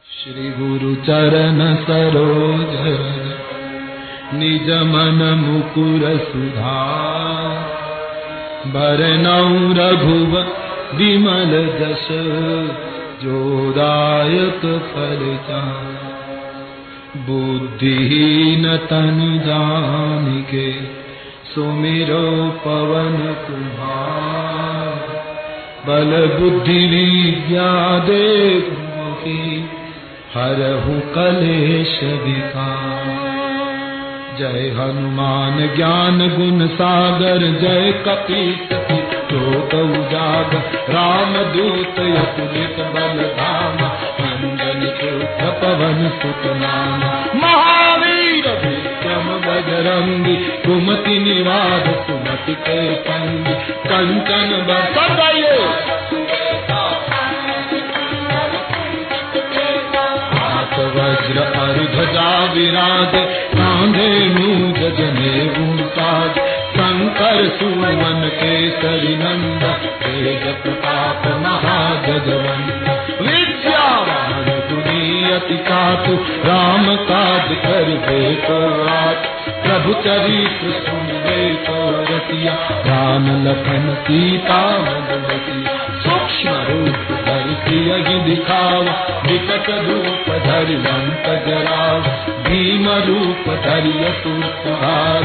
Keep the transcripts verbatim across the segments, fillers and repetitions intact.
श्री गुरु चरण सरोज निज मन मुकुर सुधार, बरनउँ रघुवर विमल जस जो दायक फल चार। बुद्धिहीन तनु जानिके सुमिरो पवन कुमार, बल बुद्धि विद्या देहु की हरहु कलेश विकार। जय हनुमान ज्ञान गुण सागर, जय कपीस लोक उजागर। राम दूत अतुलित बल धामा, अंजन पुत्र पवन सुत नामा। महावीर विक्रम बजरंगी, कुमति निवार सुमति के संगी। कंचन बरसाइए हाथ वज्र और ध्वजा विराजे, कांधे मूज जनेऊ साज। शंकर सुमन केसरी नंदन, तेज प्रताप महाजगवंदन। विद्यावान गुणी अति चातु, राम काज करिबे को आतुर। प्रभु चरित्र सुनिबे को रसिया, राम लखन सीता मन बसिया। सूक्ष्म रूप धरि सियहि दिखावा, विकट रूप धरि लंक जरावा। भीम रूप धरि असुर संहार,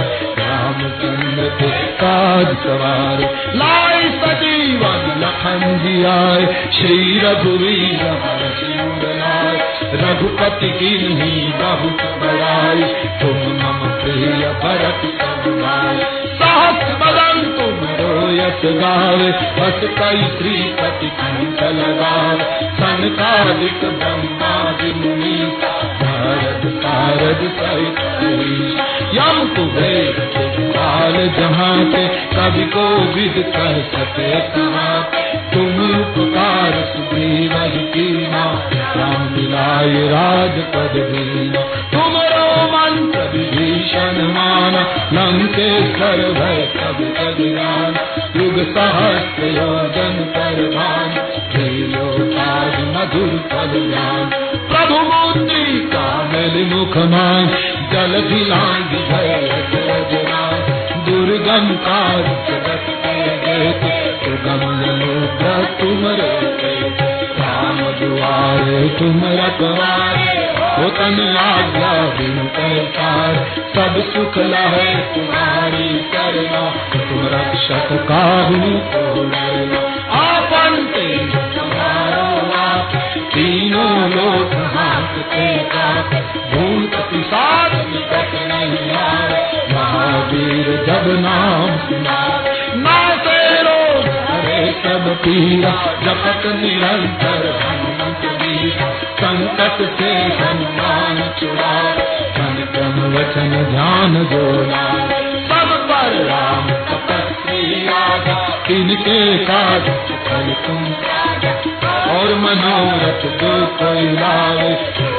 रामचंद्र के काज सवार। लाए सजीवन लखन जियाए, श्री रघुवीर हरषि उर लाए। रघुपति कीन्ही बहुत बड़ाई, तुम मम प्रिय भरत सम भाई। सहस बदन तुम रोयस गावे, बस कई श्रीपति कंठ लगावे। सनकादिक ब्रह्मादि मुनीसा, नारद सारद सहित अहीसा। यम कुबेर काल जहाँ के, कवि को विद कह सके कहाँ। तुम उपकार सुग्रीव कीना, राम मिलाए राजपद दीना। तुमरो मंत्र विभीषण माना, लंकेश्वर भय सब जग जाना। युग सहस्र योजन पर भान, त्रिलोकाज मधुर फल ज्ञान। प्रभु मुद्रिका मेलि मुख मान, जलधि लांघि भय जगरान। दुर्गम काज जगत के जेत, सुगम समुद्र तुम रे। राम दुआरे तुम रखवारे, होतन आज्ञा बिनु पैसार। सब सुख लहै तुम्हारी करना, तुम रक्षक काहू को डरना। आपन तेज तुम्हारो आप, तीनों लोक हांकते काप। भूत पिशाच निकट नहीं आए, महावीर जब नाम सुनाए। नासे रोग हरे सब पीरा, जपत निरंतर हनुमत वीरा। संकट से हनुमान छुड़ाए, मन क्रम वचन ध्यान जो लाए। सब पर राम तपस्वी राजा, तिनके काज फल तुम राजा। और मनोरथ जो कोई लावे,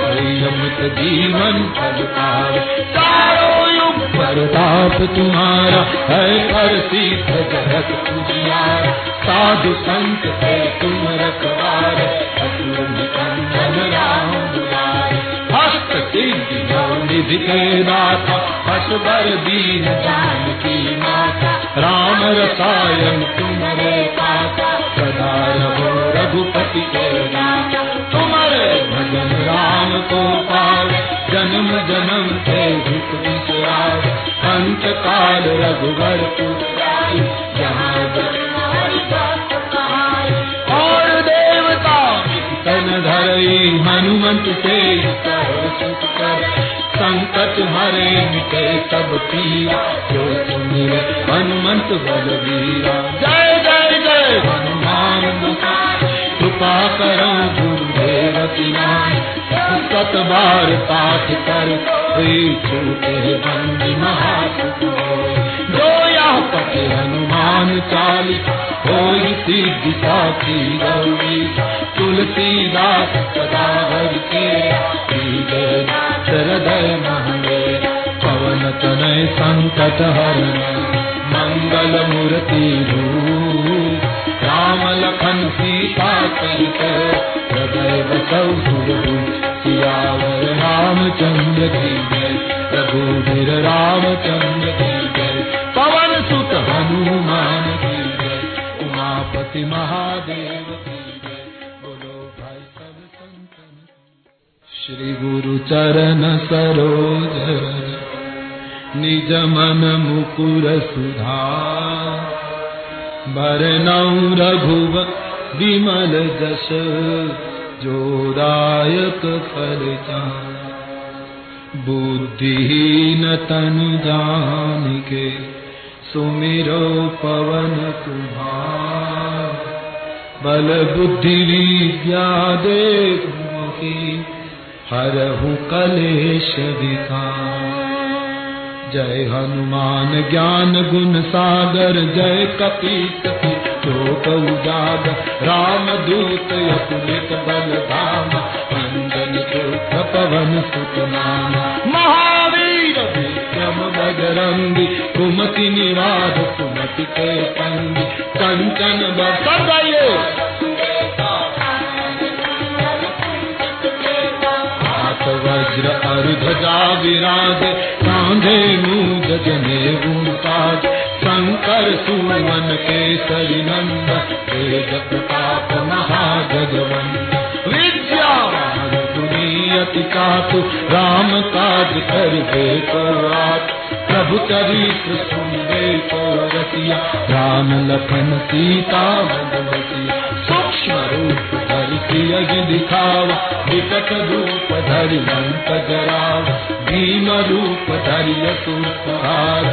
अमित जीवन फल पावे। चारों युग प्रताप तुम्हारा, है पर सिद्ध जगत तुझियारा। साधु संत के तुम रखवारे, असुर निकंदन राम दुलारे। हस्त सिद्धि निधि के दाता, असबर दीन जानकी माता। राम रसायन तुम्हारे पासा, सदा रहो रघुपति के दाता। तुम्हारे भजन राम को पावे, जन्म जन्म के दुख बिसरावे। अंत काल रघुवर पुराई, जहाँ और देवता तन धरई। हनुमंत से करो सुख कर, संकट हरे मिटे सब पीरा। जो सुमिरे हनुमंत बलवीरा। जय जय जय हनुमान गोसाई, कृपा करो गुरुदेव की नाई। सत बार पाठ कर छूटे बंदी महासुख होय। जो यह पढ़े हनुमान चालीसा, होई सिद्धि साखी गौरी। तुलसीदास सदा हरि के, हृदय महंगे। पवन तनय संकट हरण, मंगल मूर्ति रूप। राम लखन सीता सहित, हृदय बसौ सुरभूप। रामचंद्र की जय, रघुवीर रामचंद्र की जय, पवन सुत हनुमान की जय, उमापति महादेव की जय, बोलो भाई सब संतन की। श्री गुरु चरण सरोज रज, निज मन मुकुर सुधार, बरनउँ रघुवर विमल जस, जो दायक फल चार। बुद्धिहीन तनु जानिके, सुमिरो पवन कुमार। बल बुद्धि विद्या देहु मोहि, हरहु कलेश विकार। जय हनुमान ज्ञान गुण सागर, जय कपीस लोक उजागर। राम दूत अतुलित बल धामा, अंजन पुत्र पवन सुत नामा। महावीर विक्रम बजरंगी, कुमति निवार सुमति के संगी। कंचन बरसाइए, हाथ वज्र और ध्वजा विराजे, कांधे मूंज जनेऊ साज। शंकर सुमन केसरी नंदन, तेज प्रताप महाजगवंदन। विद्यावान गुणी अति चातु, राम काज करिबे को आतुर। प्रभु चरित्र सुनिबे को रसिया, राम लखन सीता मन बसिया। सूक्ष्म रूप धरि सियहि दिखावा, विकट रूप धरि लंक जरावा। भीम रूप धरि असुर संहार,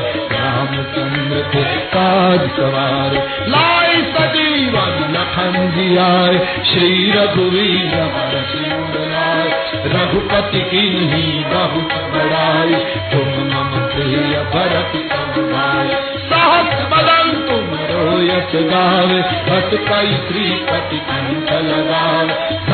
रामचंद्र के काज सवार। लाए सजीवन लखन जियाए, श्री रघुवीर हर सिर लाए। रघुपति कीन्ही बहुत बड़ाई, तुम मम प्रिय भरत सम भाई। सहस बदन तुमरो यश गावे, बस कई श्रीपति कंठ लगावे।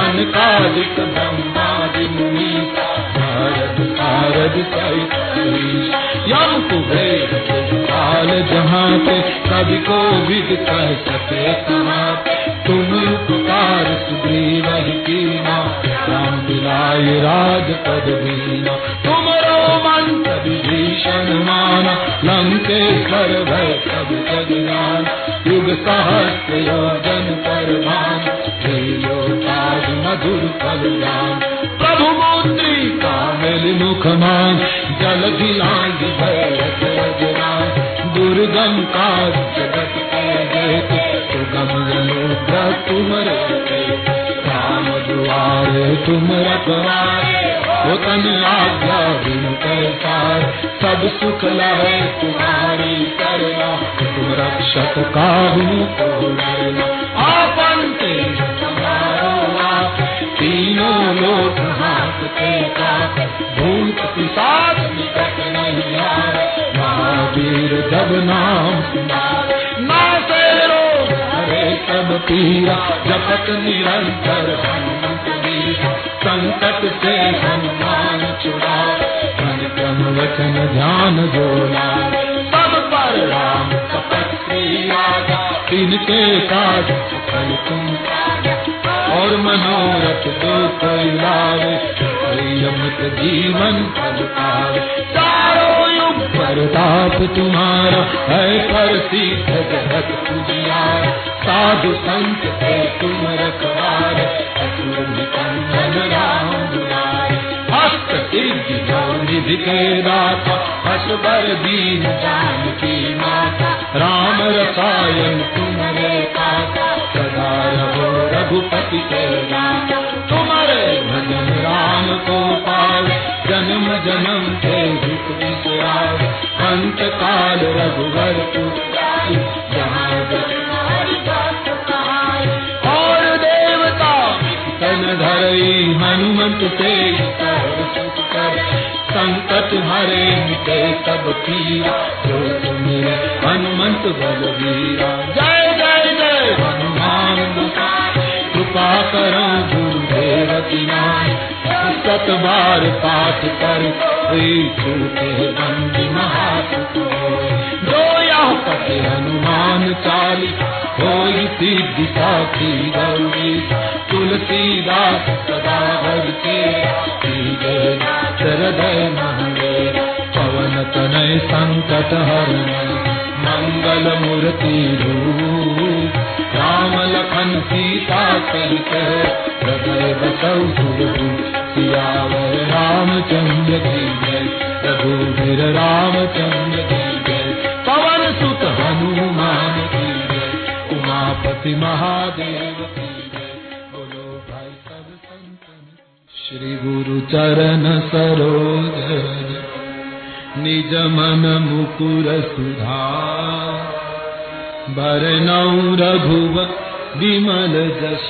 सनकादिक ब्रह्मादि मुनीसा, नारद सारद सहित अहीस। यम कुबेर काल जहाँ पे, कवि को विद कह सके कहाँ। तुम उपकार सुग्रीव ही कीना, राम मिलाए राजपद दीना। तुमरो मंत्र विभीषण माना, लंकेश्वर भय सब जग जाना। युग सहस्र योजन पर भान, जो काज मधुर फल दान। प्रभु मुद्रिका मेलि मुख मान, जलधि लांघि भरत रघुराम। दुर्गम काज जगत के जेते, सुगम अनुग्रह तुम्हरे तेते। राम दुआरे तुम रखवारे, हो तन आज्ञा बिनु पैसार। सब सुख लहे तुम्हारी करना, तुम रक्षक काहू को डरना। आपन तेज तुम्हारो आप, तीनों लोक हांकते काप। भूत पिशाच निकट नहीं आए, महावीर जब नाम सुनाए। नासे रोग हरे सब पीरा, जपत निरंतर हनुमत वीरा। संकट से हनुमान छुड़ाए, मन क्रम वचन ध्यान जो लाए। सब पर राम तपस्वी राजा, तिनके काज सकल तुम साजा। और मनोरथ जो कोई लावे, अमृत जीवन फल पावे। चारों युग प्रताप तुम्हारा, है प्रसिद्ध जगत तुझियारा। साधु संत के तुम रखवारे, असुर निकंदन राम दुलारे। हस्त सिद्धि जो निधि के दाता, असबर दीन जानकी माता। राम रसायन तुम्हारे पासा, सदा रहो रघुपति के दाता। तुम्हारे भजन राम को पावे, जन्म जन्म के दुख बिसरावे। अंत काल रघुवर पुराई, जहाँ हरि भक्त कहाई। और देवता तन धरई, हनुमंत से सुत कर। संकट हरे मिटे सब पीरा, जो सुमिरे हनुमंत बलवीरा। जय जय जय हनुमान गोसाई, कृपा करो गुरुदेव की नाई। सत बार पाठ कर, छूटे बंदी महासुख। जो यह उमापति हनुमान चाली होई सिद्धि साखी गौरी तुलसीदास सदा हरि के हृदय महंगे पवन तनय संकट हरण मंगल मूर्ति रूप राम लखन सीता सहित हृदय बसौ सियावर रामचंद्र की जय रघुवीर रामचंद्र की जय पवन सुत हनुमान की जय उमापति महादेव की जय बोलो भाई सब संतन श्री गुरु चरण सरोज निज मन मुकुर सुधार बरनौ रघुवर विमल जस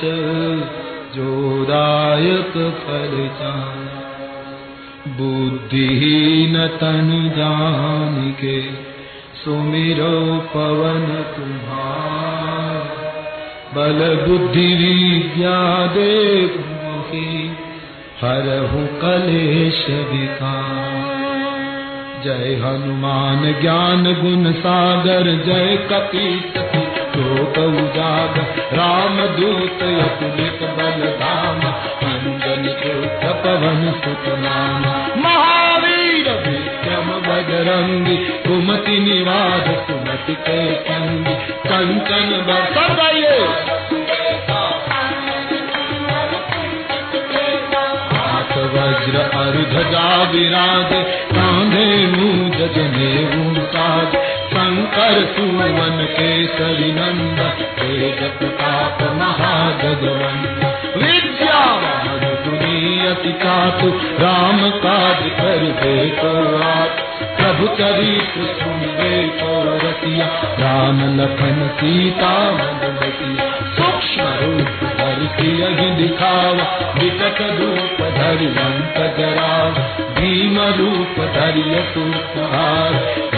जोदायक फल जान बुद्धिहीन तनु जानिके सुमिरो पवन कुमार बल बुद्धि विद्या देव हरहु कलेश विकार जय हनुमान ज्ञान गुण सागर जय कपीस लोक उजागर राम दूत अतुलित बल धाम अंजनी पुत्र पवन सुत नाम महावीर विक्रम बजरंगी कुमति निवास सुमति के संगी कंचन बरसाइए वज्र अरुध्वजा विराजे कांधे मूंज जनेऊ साज शंकर सुवन केसरी नंदन तेज प्रताप महाजगवंदन विद्यावान गुणी अति चातु राम काज करबे को आप प्रभु चरित्र सुनबे को रसिया राम लखन सीता मधुमतिया सूक्ष्म रूप धरि सियहि दिखावा विकट रूप धरि लंक जरावा भीम रूप धरि असुर संहार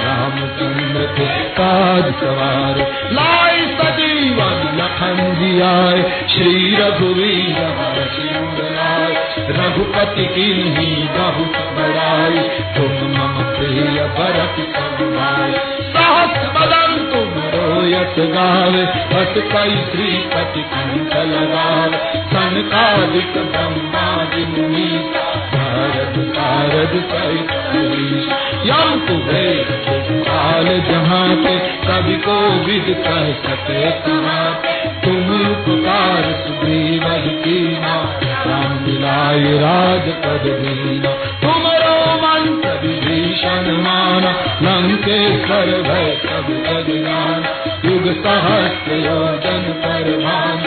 रामचंद्र के काज सवार लाई सजीवन लखन जियाए श्री रघुवीर हर्षि लाए रघुपति कीन्ही बहुत बड़ाई तुम मम प्रिय भरत समुदाय सहस बदन तुम रोयत गावे हस कई श्रीपति कंठ लगावे सनकादिक ब्रह्मादि मुनीसा नारद सारद सहित अहीश यम तुम्हें काल जहाँ पे कभी को विद कह सके तुम्हारे तुम उपकार सुग्रीव कीना राम मिलाए राज पद दीना तुमरो मंत्र विभीषण माना लंकेश्वर भय सब जग जाना युग सहस्र योजन पर भान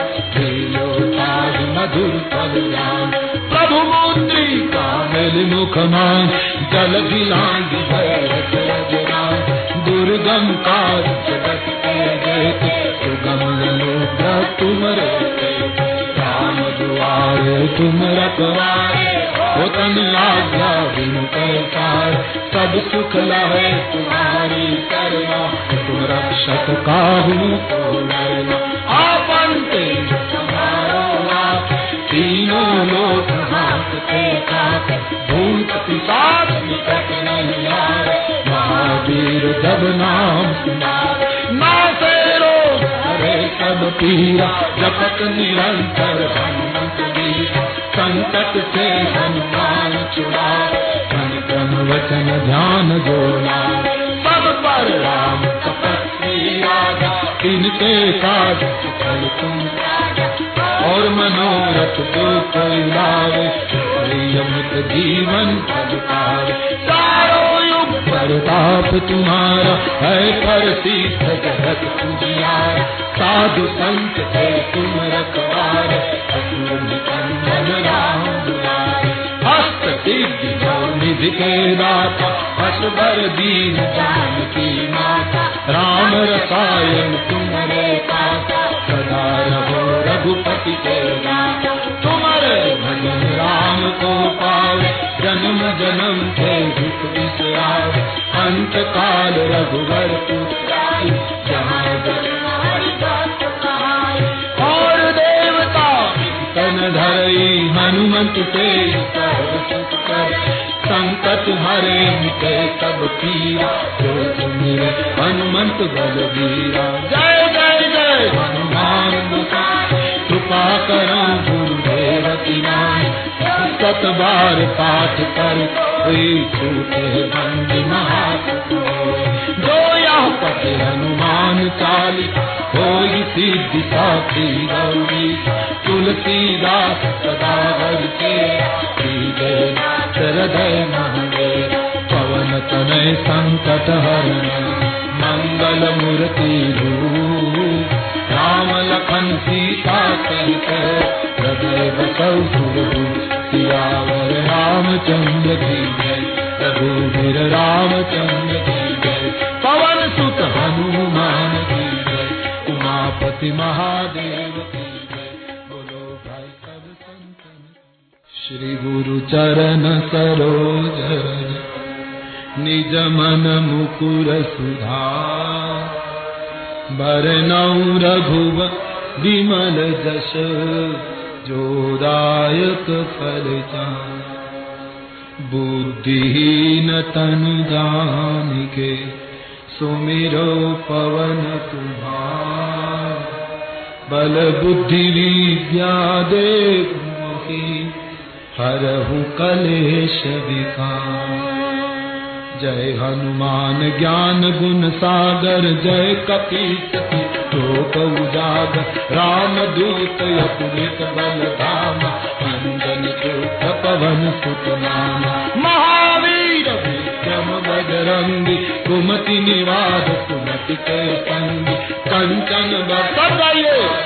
त्रिलोकादि मधुर पद जान प्रभु मुद्री का मिल मुख मान जल दिलांग भरत जगान दुर्गम काज जगत के जेते सुगम लोका तुम रे राम दुआरे तुम रखवारे होतन आज्ञा बिनु पैसार सब सुख लहे तुम्हारी करुणा तुम रक्षक काहू को डरना आपन तेज तुम्हारो नाथ तीनों लोक हांकते कांपे भूत पिशाच निकट नहीं आए महावीर जब नाम सुनाए नासे रोग हरे सब पीरा जपत निरंतर हनुमत वीरा संकट से हनुमान छुड़ाए मन क्रम वचन ध्यान जोड़ा सब पर राम तपस्वी राजा इनके काज फल तुम और मनोरथ को कोई लावे अमृत जीवन फल पावे चारों युग प्रताप तुम्हारा है प्रसिद्ध जगत तुझियारा साधु संत से तुम रखवारे असुर निकंदन राम दुलारे हस्त सिद्धि जो निधि के दाता हसबर दीन जानकी माता राम रसायन तुम्हारे पासा सदा रहो रघुपति के दाता तुम्हारे भजन राम को पावे जन्म जन्म के दुख बिसरावे अंत काल रघुवर पुराई जहाँ और देवता तन धरई हनुमंत से सर्व सुख कर, संकट हरे मिटे सब पीरा, जो सुमिरे हनुमंत बलबीरा। जय जय जय हनुमान गोसाई, कृपा करो गुरुदेव की नाई, सत बार पाठ कर छूटे बंदी महासुख। जो यह पढ़े हनुमान चालीस, होई सिद्धि साखी गौरी, तुलसीदास सदा हरिके, हृदय महादेव। पवन तनय संकट हरण, मंगल मूर्ति रूप, राम लखन सीता सहित, हृदय बसौ सुरभूप। सियावर रामचंद्र की जय, रघुवीर रामचंद्र की जय, पवन सुत हनुमान की जय, उमापति महादेव की जय। बोलो भाई सब संतन। श्री गुरु चरण सरोज रज, निज मन मुकुर सुधार, बरनउँ रघुवर विमल जस, जो दायक फल चार। बुद्धिहीन तनु जानिके, सुमिरो पवन कुमार, बल बुद्धि विद्या देहु मोहि, हरहु कलेश विकार। जय हनुमान ज्ञान गुण सागर, जय कपीस लोक उजागर, राम दूत अतुलित बल धाम, अंजन सूत पवन सुत नाम। महावीर विक्रम बजरंगी, कुमति निवार सुमति के संगी, कंचन बरसाइए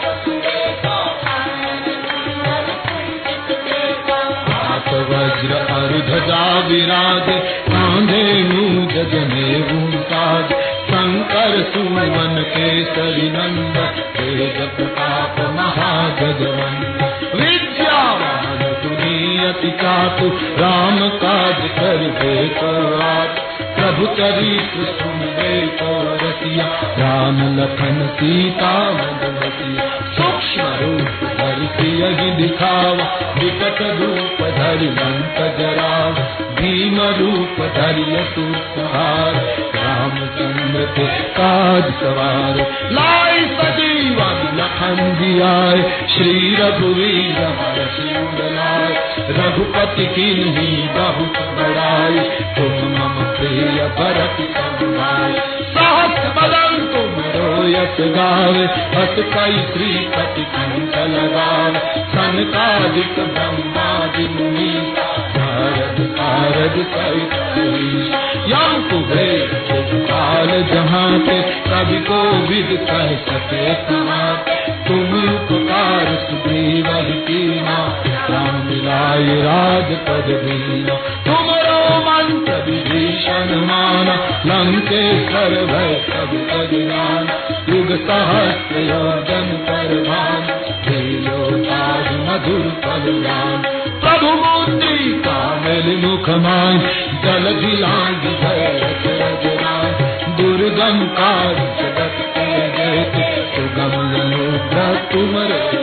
वज्र अरुध्वजा विराजे, कांधे मूज जनेऊ साज, शंकर सुमन केसरी नंदन, तेज प्रताप महागजवंदन। विद्यावान तुरीय चातु, राम काज करिबे को आतुर, प्रभु चरित्र सुनिबे को रसिया, राम लखन सीता मधुमतिया। सूक्ष्म रूप धरि सियहि दिखावा, विकट रूप धरि लंक जरावा, भीम रूप धरि असुर संहार, रामचंद्र के काज सवार। लाई सजीवन लखन जियाए, श्री रघुवीर हर सिर लाए, रघुपति कीन्ही बहुत बड़ाई, तुम मम प्रिय भरत सम। सहस बदन तुमरो यश गावे, हस कई श्रीपति कंठ लगावे, सनकादिक ब्रह्मादि मुनीसा, नारद सारद सहित अहीसा। यम कुबेर काल जहाँ पे, कवि को विद कह सके कहाँ। तुम उपकार सुग्रीव कीना, राम मिलाए राजपद दीना। तुमरो मंत्र विभीषण माना, लंकेश्वर भय सब जग जाना। युग सहस्र योजन पर भान, खेलो ताज मधुर फल जान। प्रभु मुद्री कामिल मुख मान, जल दिलांग भय रजरान। दुर्गम काज जगत के जेते, सुगम अनुग्रह तुमरे।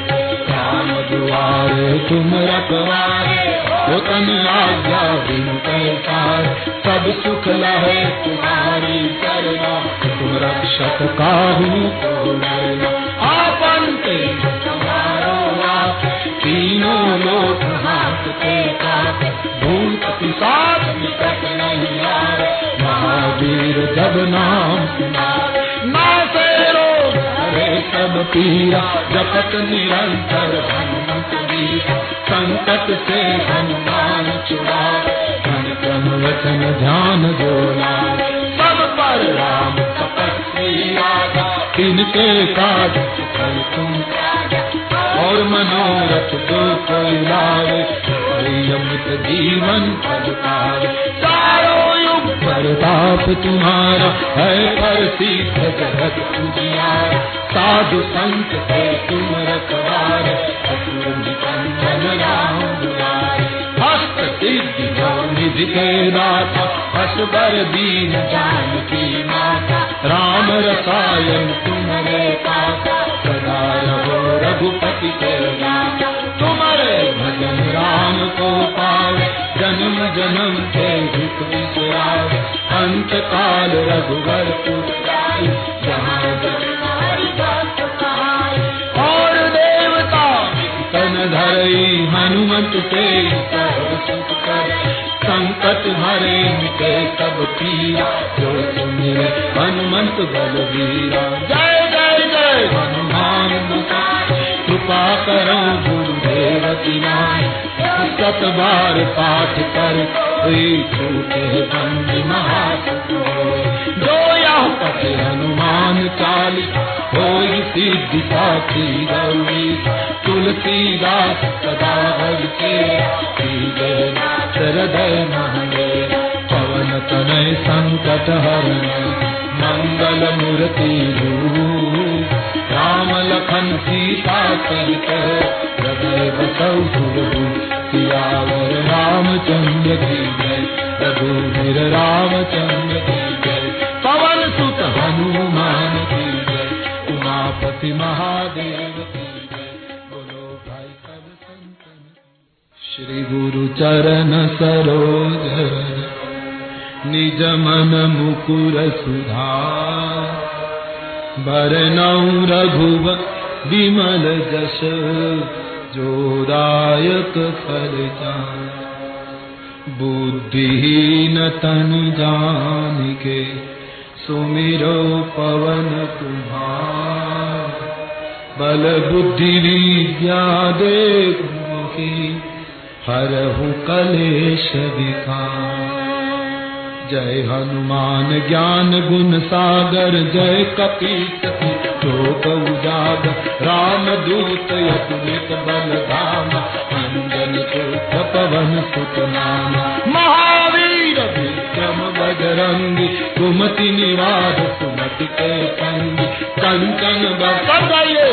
राम दुआरे तुम रखवारे, हो तन आज्ञा बिनु पैसार। सब सुख लहे तुम्हारी करना, तुम रक्षक काहू को डरना। आपन तेज तुम्हारो आप, तीनों लोक हांकते कांपे। भूत पिशाच निकट नहीं आवे, महावीर जब नाम सुनावे। नासे रोग हरे सब पीरा, जपत निरंतर हनुमत वीरा। संकट से हनुमान छुड़ावे, मन क्रम वचन ध्यान जो लावे। सब पर राम तपस्वी राजा, तिनके काज सकल तुम साजा। और मनोरथ जो कोई लावे, अमृत जीवन फल पावे। चारों युग प्रताप तुम्हारा, है प्रसिद्ध जगत उजियारा। साधु संत के तुम रखवारे, असुर निकंदन राम दुलारे। हस्त सिद्धि निधि के दाता, असबर दीन जानकी माता। राम रसायन तुम्हारे पासा, सदा रहो रघुपति के दाता। तुम्हारे भज अंत काल रघुवर पुराई, जहाँ और देवता तन धरई हनुमत से सुख कर, संकट हरे मिटे सब पीरा, जो सुमिरे हनुमंत बलवीरा। जय जय जय हनुमान कृपा करो गुरुदेव की नाय, सत बार पाठ कर छूटे बंदी महासुख, जो यह पठे हनुमान चालीसा, होई सिद्धि साखी गौरी, तुलसीदास सदा भजते हृदय महले, पवन तनय संकट हरण मंगल मूर्ति रूप, राम लखन सीता सहित हृदय बसौ सुरभूप, सियावर रामचंद्र की जय, रघुवीर रामचंद्र की जय, पवन सुत हनुमान की जय, उमापति महादेव की जय, बोलो भाई सब संतन। श्री गुरु चरण सरोज निज मन मुकुर सुधार, बरनउँ रघुवर विमल जस, जो दायक फल जान। बुद्धिहीन तनु जानिके, सुमिरो पवन कुमार, बल बुद्धि विद्या देहु मोहि, हरहु कलेश विकार। जय हनुमान ज्ञान गुण सागर, जय कपीस लोक उजागर, राम दूत अतुलित बल धामा, अंजन पुत्र पवन सुत नामा, महावीर विक्रम बजरंगी, कुमति निवार सुमति के संगी, कंचन बरसाइए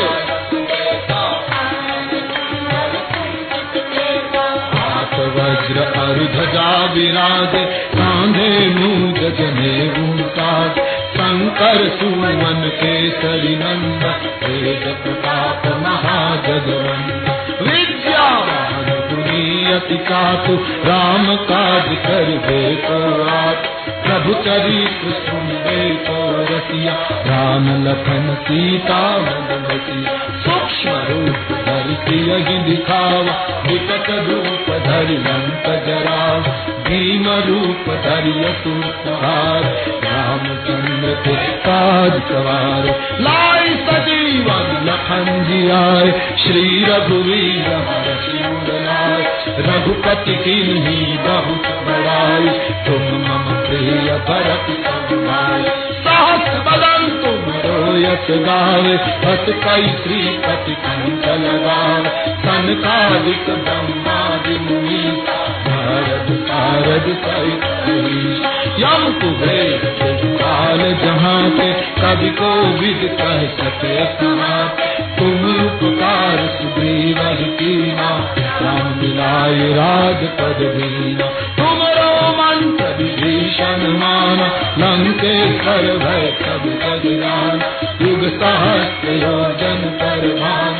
वज्र अरुध्वजा विराजे, कांधे मूज जनेऊ साज, शंकर सुमन केसरी नंदन, वेद प्रताप महाजगवंदन। विद्यावान गुणी अति चातुर, राम काज करिबे को आतुर, प्रभु चरित्र सुनिबे को रसिया, राम लखन सीता मन बसिया। सूक्ष्म रूप धरि सियहि दिखावा, विकट रूप धरि लंक जरावा, भीम रूप धरि असुर संहार, रामचंद्र के काज सवार। लाई सजीवन लखन जी आए, श्री रघुवीर हरषि उर लाए, रघुपति कीन्ही बहुत बड़ाई, तुम मम प्रिय भरत सम भाई। सहस बदन तुम रोयस गावे, हस कई श्रीपति कंठ लगावे, सनकादिक ब्रह्मादि मुनीसा, नारद सारद सहित अहीसा। यम कुबेर काल जहाँ के, कवि को विद कह सके समाते, तुम उपकार सुग्रीव कीना, राम मिलाए राजपद दीना। तुमरो मंत्र विभीषण माना, लंकेश्वर भय सब जग जाना। युग सहस्र योजन पर भान,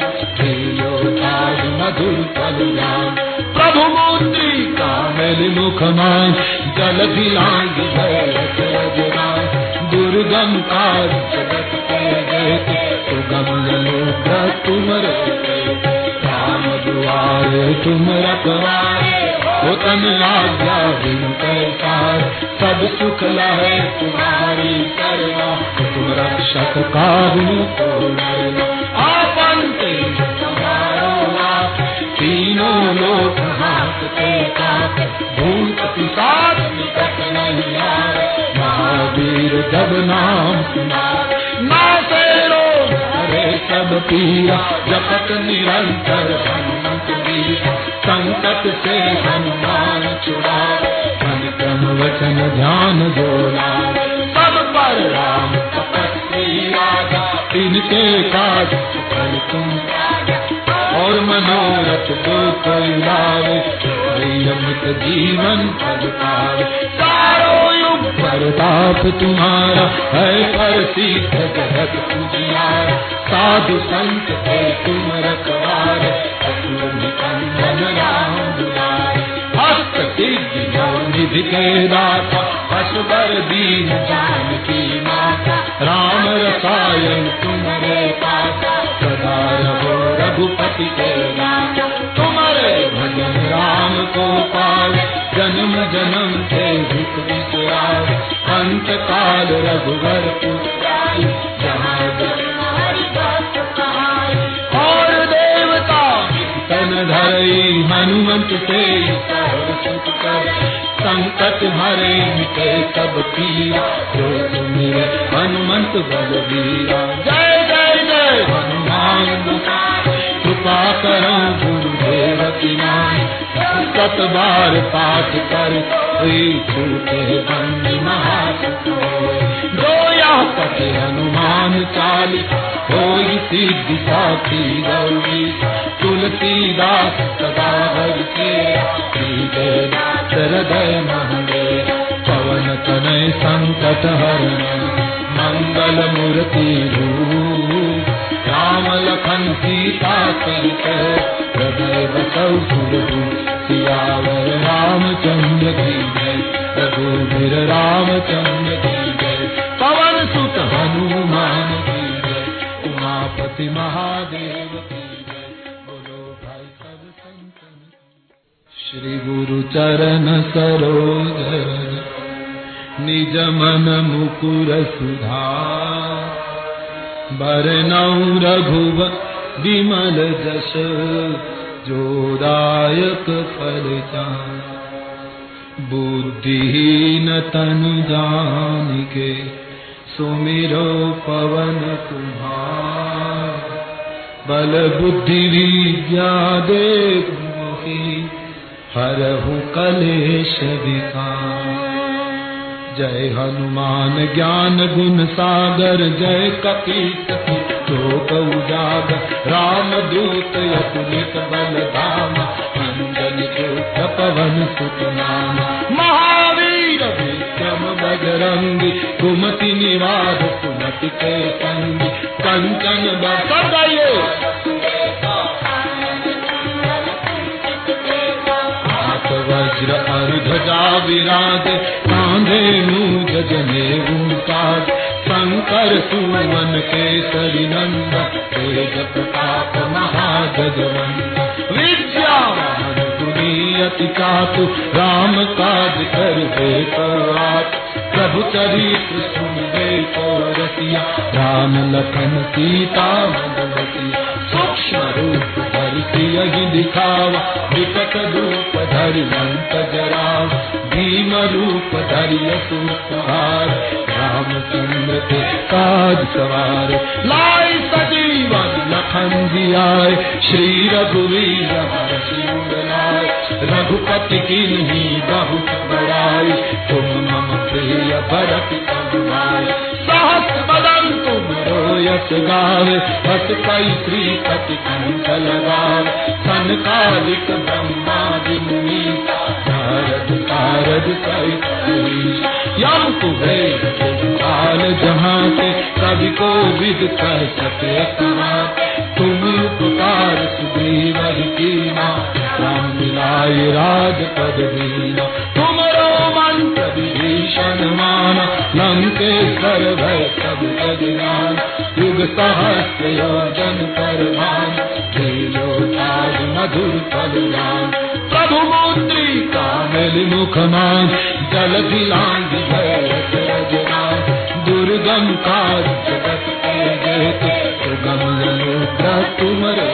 काज मधुर फल जान। प्रभु मुद्रिका मेलि मुख मान, जल दिलांग भय दुर्गम काज जगत के जेते, सुगम अनुग्रह तुम रे। राम दुआरे तुम रखवारे, हो तन आज्ञा बिनु पैसार। सब सुख लहे तुम्हारी करना, तुम रक्षक काहू को डरना। आपन तेज तुम्हारो आप, तीनों लोक हांकते कांपे। भूत पिशाच निकट नहीं आए, महावीर जब नाम सुनाए। नासे रोग हरे सब पीरा, जपत निरंतर हनुमत वीरा। संकट से हनुमान छुड़ाए, मन क्रम वचन ध्यान जो लाए। सब पर राम तपस्वी राजा, इनके काज फल तुम और मनोरथ को कोई लावे। अमित जीवन पद पावे, चारों युग प्रताप तुम्हारा है। प्रसिद्ध जगत उजियारा, साधु संत के तुम रखवारे। असुर निकंदन राम दुलारे, हस्त सिद्धि निधि के दाता असबर दीन जानकी माता राम रसायन तुम्हारे पासा सदा रहो रघुपति के दाता तुम्हारे भजन राम को पाए जन्म जन्म से दुख बिसराए अंत काल रघुवर पुराई जहाँ और देवता तन धरई हनुमंत से सुख कर संकट हरे मिटे सब पीरा जो सुमिरे हनुमंत बलवीरा जय जय जय हनुमान कृपा करो गुरुदेव की नाई सत बार पाठ कर छूटे बंदी महासुख जो या पते हनुमान चालीसा होई सिद्धि साखी गौरी तुलसीदास सदा भज के हृदय महंगे पवन तनय संकट हरण मंगल मूर्ति रूप राम लखन सीता सहित हृदय बसौ सुरभूप सियावर रामचंद्र की जय रघुवीर रामचंद्र की जय पवन सुत हनुमान की जय उमापति महादेव की जय बोलो भाई सब संतन श्री गुरु चरण सरोज निज मन मुकुर सुधार बरनौ रघुवर विमल जस जोदायक फल चान बुद्धिहीन तनु जानिके सुमिरो पवन कुमार बल बुद्धि विद्या देव मोहि हरहु कलेश विकार जय हनुमान ज्ञान गुण सागर जय कपीस लोक उजागर राम दूत अतुलित बल धाम अंजनी पुत्र पवन सुत नाम महावीर विक्रम बजरंगी कुमति निवार सुमति के संगी कंचन बरसाये वज्र अर्धजा विराज कांधे मूज जनेऊ साज शंकर सुमन केसरी नंदन तेज प्रताप महागजवंदन विद्यावान गुणी अति चातु राम काज करबे को आत प्रभु चरित्र सुनबे को रसिया राम लखन सीता मधुमतिया सूक्ष्म रूप धरि सियहि दिखावा विकट रूप धरि लंक जरावा भीम रूप धरि असुर संहार रामचंद्र के काज सवार लाई सजीवन लखन जियाए श्री रघुवीर हर्षि लाए रघुपति कीन्ही बहुत बड़ाई तुम मम प्रिय भरत तनवाय सहस बदन तुम रोयस गावे हस कई श्रीपति कंठ लगावे सनकालिक ब्रह्मादि मुनीसा नारद सारद सहित यम कुबेर काल जहाँ से कवि को विद कह सके कहाँ तुम उपकार सुग्रीव कीना राम मिलाए राजपद दीना तुमरो मंत्र विभीषण माना लंकेश्वर भय सब जगनान युग सहस्र योजन पर भान तेजो ताज मधुर फल जान प्रभु मंत्री कामिल मुखमान जल दिलांग भय जगनान दुर्गम काज जगत के जेते सुगम अनुग्रह तुमरे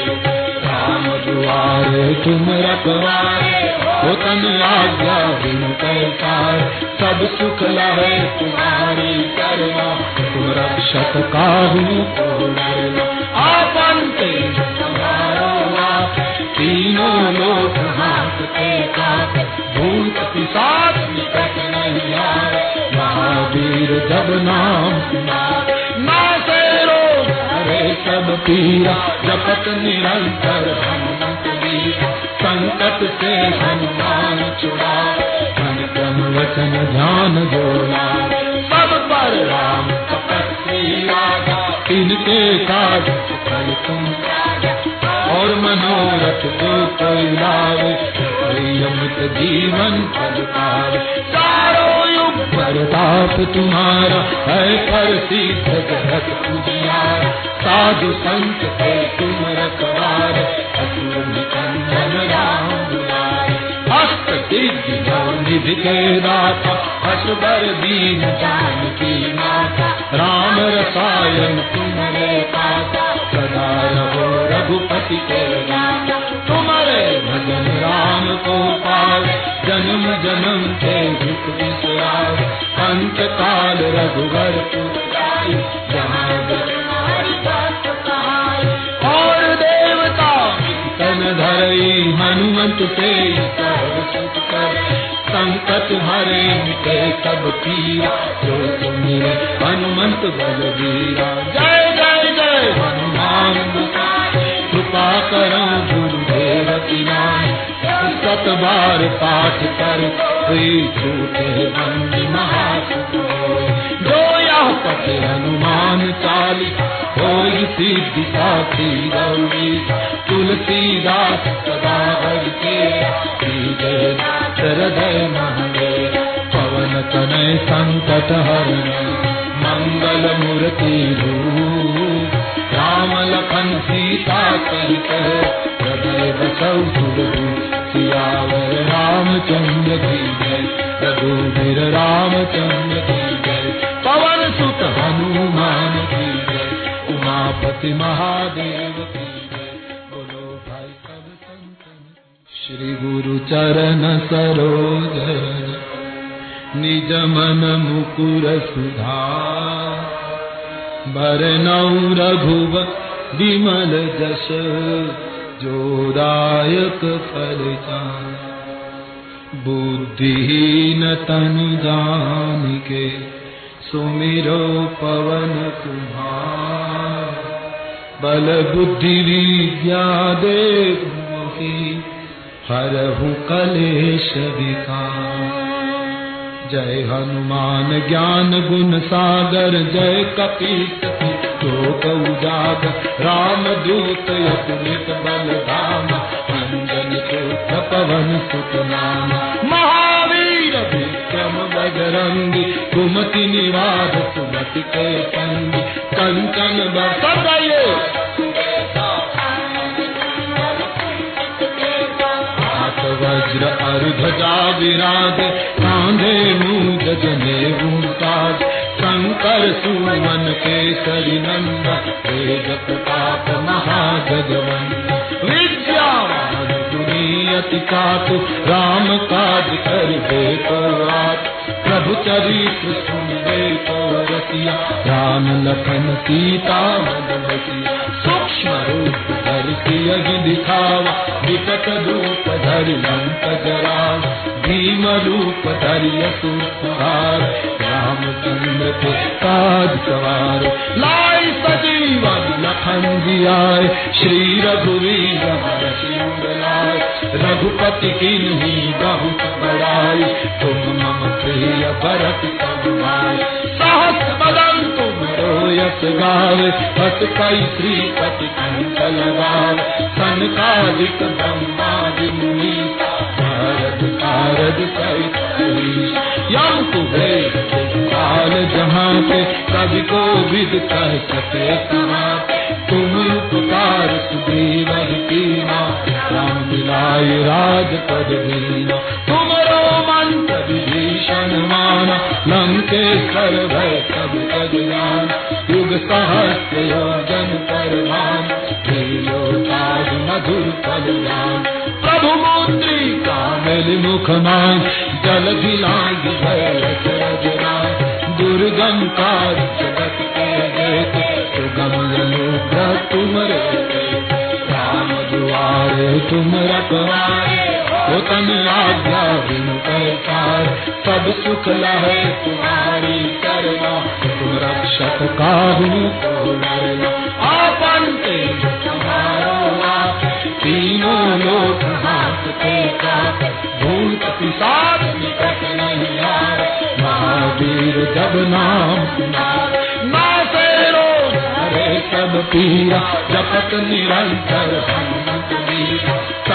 राम दुआरे तुम रखवारे हो तन आज्ञा बिन पैसार सब सुख लहे तुम्हारी करुणा तुम रक्षक काहू को डरना आपन तेज तुम्हारो आप तीनों लोक हांकते कांपे भूत पिशाच निकट नहीं आए महावीर जब नाम सुनाए नासे रोग हरे सब पीरा जपत निरंतर हनुमत वीरा संकट से हनुमान छुड़ाए मन क्रम वचन ध्यान जोड़ा सब पर राम तपस्वी राजा इनके काज फल तुम और मनोरथ जो कोई लावे अमित एक जीवन पल पार। चारों युग प्रताप तुम्हारा है, पर सिद्ध जगत उजियार। साधु संत के तुम रखवार, असुर निकंदन राम दुलारे। अष्ट सिद्धि निधि के दाता, असबर दीन जानकी माता। राम रसायन तुम्हारे पासा, सदा रहो रघुपति के दाता। तुम्हारे भजन राम को पावे, जन्म जन्म के दुख विसरावे। अंत काल रघुवर पुराई, जहाँ और देवता तन धरई। हनुमंत से सर्व सुख कर, संकट हरे मिटे सब पीरा। जो सुमिरे हनुमंत बलवीरा। जय जय जय हनुमान गोसाई, कृपा करो गुरुदेव की नाई। सत बार पाठ कर कोई छूटे बंदी महासुख होय। जो यह पढ़े हनुमान चालीसा, होई सिद्धि साखी गौरी। तुलसीदास सदा हरि के, हृदय महदेव। पवन तनय संकट हरण, मंगल मूर्ति रूप। राम लखन सीता सहित, हृदय बसौ सुरभूप। सियावर रामचंद्र की जय, रघुवीर रामचंद्र की जय। पवन सुत हनुमान की जय, उमापति महादेव की जय। बोलो भाई सब संतन। श्री गुरु चरण सरोज, निज मन मुकुर सुधार। बरनउँ रघुवर विमल जस, जो दायक फल चार। बुद्धिहीन तनु जानिके, सुमिरो पवन कुमार। बल बुद्धि विद्या देहु मोहि, हरहु कलेश विकार। जय हनुमान ज्ञान गुण सागर, जय कपीस लोक उजागर। राम दूत अतुलित बल धाम, अंजन पुत्र पवन सुत नाम। महावीर विक्रम बजरंगी, कुमति निवार सुमति के संगी। कंचन बरसाइए, हाथ वज्र और ध्वजा विराज। कांधे मूंज जनेऊ साज, शंकर सुमन केसरी नंदन। तेज प्रताप महाजगवंदन, विद्यावान गुणी अति चातु। राम काज करिबे को आतुर, प्रभु चरित्र सुनिबे को रसिया। राम लखन सीता मन बसिया, सूक्ष्म रूप धरि सियहि दिखावा। विकट रूप धरि लंक जरावा, भीम रूप धरि असुर संहार। रामचंद्र के काज सवार, लाई सजीवन लखन जियाए। श्री रघुवीर हर सिंह लाए, रघुपति कीन्ही बहुत बड़ाई। तुम मम प्रिय भरत सम भाई, सहस बदन तुमरो यश गावे। बस कई श्रीपति कंठ लगावे, सनकादिक ब्रह्मादि मुनीसा। नारद सारद सहित अहीश, यम कुबेर काल जहाँ पे। कवि को विद कह सके समाते, तुम उपकार सुग्रीव कीना। राम मिलाए राजपद दीना, तुमरो मंत्र विभीषण माना। लंकेश्वर भय सब जग जाना, युग सहस्र योजन पर भान। त्रिलोकादि मधुर फल जान, प्रभु मुद्री कामिल मुख मान। जल दिलांग भय रजराय, दुर्गम काज जगत के जेते। सुगम अनुग्रह तुमरे, राम दुआरे तुम रखवारे। हो तन आज्ञा बिनु पैसार, सब सुख लहे तुम्हारी करना। तुम रक्षक काहू को डरना, आपन तेज तुम्हारो आप। तीनों लोक हांकते काप, भूत पिशाच निकट नहीं आए। महावीर जब नाम सुनाए, नासे रोग हरे सब पीरा। जपत निरंतर हनुमत वीरा,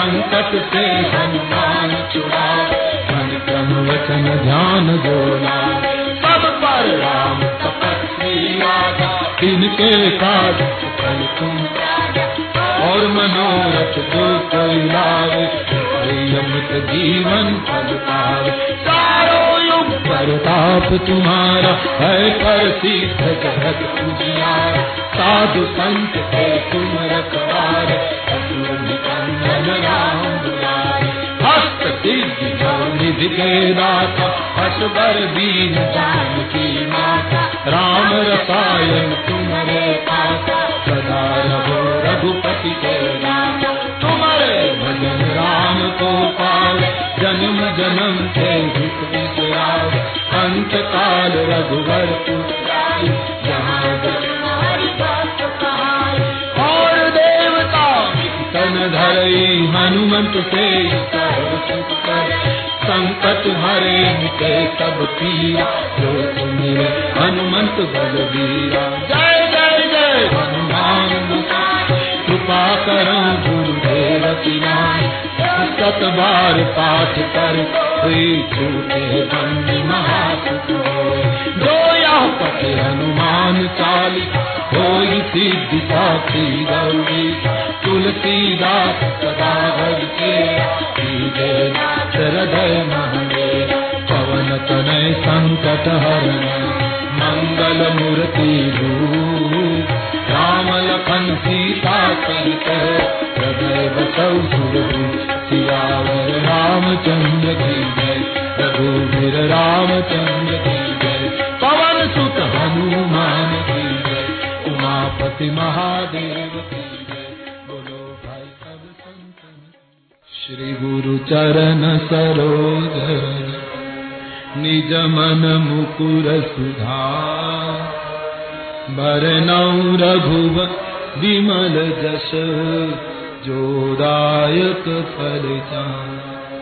संकट से हनुमान छुड़ावे, मन क्रम वचन ध्यान जो लावे, सब पर राम तपस्वी राजा, इनके काज सकल तुम और मनोरथ जो कोई लावे, अमृत जीवन फल पावे, चारों युग प्रताप तुम्हारा है, पर सिद्ध जगत उजियारा, साधु संत के तुम रखवारे, असुर निकंदन राम दुलारे, हस्त सिद्धि निधि के दाता, असबर दीन जानकी माता, राम रसायन तुम्हारे पासा, सदा रहो रघुपति के दाता, तुम्हारे भजन राम को पावे, जन्म जन्म से हित विसरावे, अंत काल रघुवर पुराई, जहाँ जन्म हरि भक्त कहाई, और देवता तन धरई, हनुमंत से सर्व सुख करे, संकट हरे मिटे सब पीरा, जो सुमिरे हनुमंत बलवीरा, जय जय जय हनुमान कृपा करो गुरुदेव की नाई, सत बार पाठ कर हुई छूटे बंदी महासुख होय, जो यह पठे हनुमान चालीसा, होई सिद्धि साखी गौरी, तुलसीदास सदा भज के, हृदय महंगे, पवन तनय संकट हरण, मंगल मूर्ति रूप, राम लखन सीता सहित, हृदय बसौ सुरभूप, सियावर रामचंद्र की जय, रघुवीर रामचंद्र की जय, पवन सुत हनुमान की जय, उमापति महादेव की जय, बोलो भाई सब संतन। श्री गुरु चरण सरोज निज मन मुकुर सुधार, बरनउँ रघुवर विमल जस, जो दायक फल जान,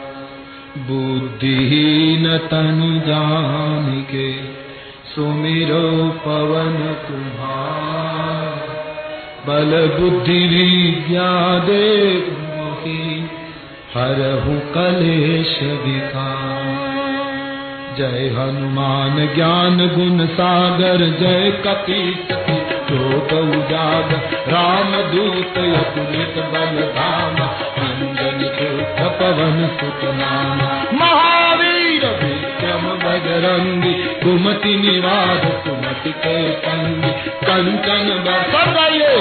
बुद्धिहीन तनु जानिके, सुमिरो पवन कुमार, बल बुद्धि विद्या देव मोहि, हरहु कलेश विकार, जय हनुमान ज्ञान गुण सागर, जय कपीस लोक उजागर, राम दूत अतुलित बल धामा, अंजनी पुत्र पवन सुत नामा, महावीर विक्रम बजरंगी, कुमति निवार सुमति के संगी, कंचन बरसाइए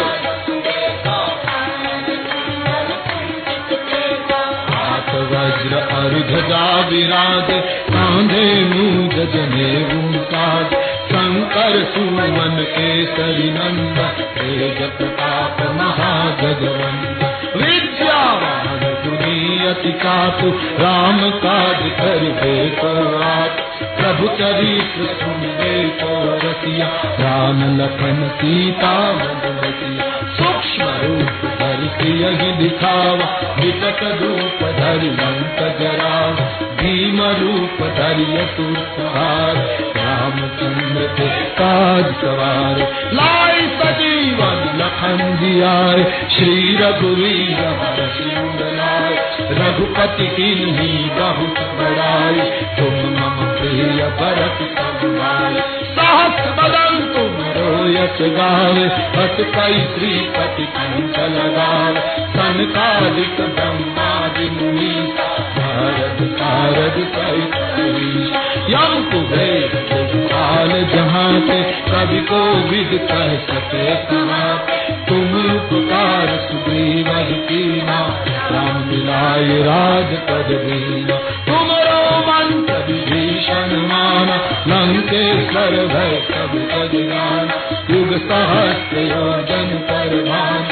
हाथ वज्र और ध्वजा विराजे, कांधे मूंज जनेऊ साज, शंकर सुमन केसरी नंदन, तेज प्रताप महाजगवंदन, विद्यावान गुणी अति चातु, राम काज करिबे को आतुर, प्रभु चरित्र सुनिबे को रसिया, राम लखन सीता मन बसिया, सूक्ष्म रूप धरि सियहि दिखावा, विकट रूप धरि लंक जरावा, भीम रूप धरि असुर संहार, रामचंद्र के काज सवार, लाई सजीवन लखन जियाए, श्री रघुवीर हरषि लाए, रघुपति कीन्ही बहुत बड़ाई, तुम मम प्रिय भरत सब भाई, सहस बदन तुम रोयस गावे, हस कई श्रीपति कंठ लगावे, सनकादिक ब्रह्मादि मुनीसा, नारद सारद सहित अहीसा, यम कुबेर काल जहाँ ते, कवि को विद कह सके कहाते, तुम उपकार सुग्रीव कीना, राम मिलाए राज पद दीना, तुमरो मंत्र विभीषण माना, लंकेश्वर भय सब जग जाना, युग सहस्त्र योजन पर भान,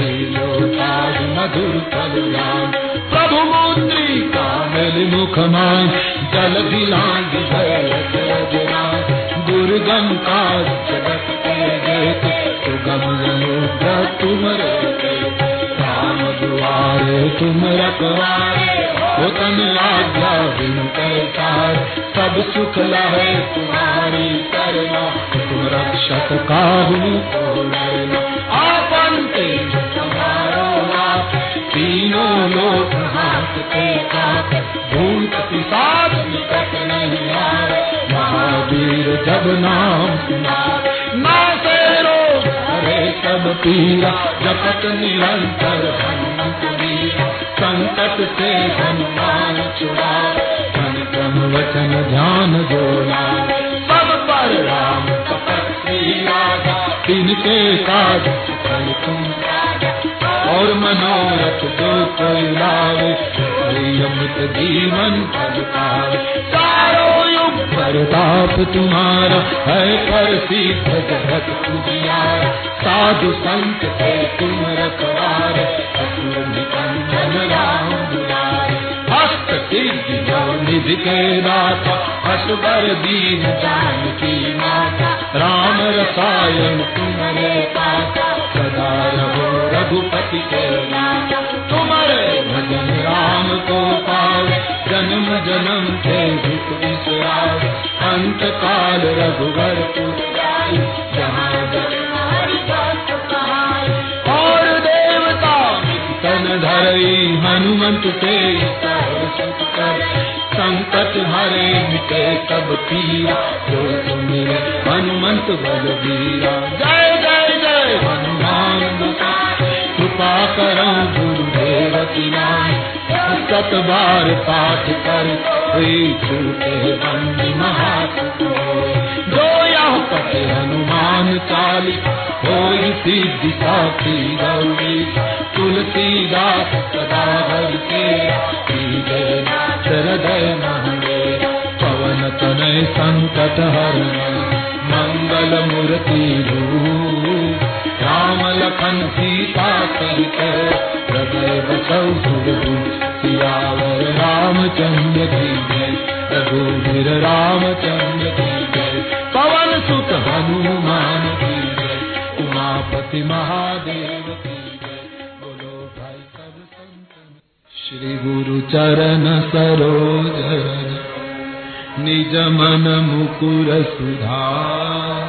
त्रिलोकादि मधुर फल ज्ञान, प्रभु मुद्रिका मेलि मुख मान, जल दिलांग भरत रजनान, दुर्गम काज जगत के जेते, सुगम अनुग्रह तुमरे तेते, राम दुआरे तुम रखवारे, होतन आज्ञा बिनु पैसार, सब सुख लहे तुम्हारी करना, तुम रक्षक काहू को डरना, आपन तेज तुम्हारो नाथ, तीनों लोग हाथते कांपे, भूत पिशाच निकट नहीं आए, महावीर जब नाम सुनाए, नासे रोग हरे सब पीरा, जपत निरंतर हनुमंत वीरा, संकट से हनुमान छुड़ाए, मन क्रम वचन ध्यान जो लाए, सब पर राम तपस्वी राजा, तिनके काज फल तुम और मनोरथ जो कोई लावे, अमृत जीवन फल पावे, चारों युग प्रताप तुम्हारा है, पर सिद्ध जगत उजियारा, साधु संत के तुम रखवारे, असुर निकंदन राम दुलारे, हस्त सिद्धि जो निधि के दाता, असबर दीन जानकी माता, राम रसायन तुम्हारे पासा, सदा रहो रघुपति के नाथा, तुम्हारे भजन राम को पावे, जन्म जन्म के दुख बिसरावे, अंत काल रघुवर पुर आए, जहाँ जन्म हरि भक्त कहाए, और देवता तन धरई, हनुमंत से सर्व सुख करे, संकट हरे मिटे सब पीरा, जो सुमिरे हनुमंत बलबीरा, जय जय जय हनुमान गोसाई, कृपा करो गुरुदेव की नाम, सत बार पाठ कर छूटे बंदी महासुख, जो यह पढ़े हनुमान चालीस, होई सिद्धि साखी गौरी, तुलसीदास सदा हरि के, हृदय महंगे, पवन तनय संकट हरण, मंगल मूर्ति रूप, राम लखन सीता सहित, हृदय बसौ सुरभूप, सियावर रामचंद्र की जय, रघुवीर रामचंद्र की जय, पवन सुत हनुमान की जय, उमापति महादेव की जय, बोलो भाई सब संतन। श्री गुरु चरण सरोज रज, निज मन मुकुर सुधार,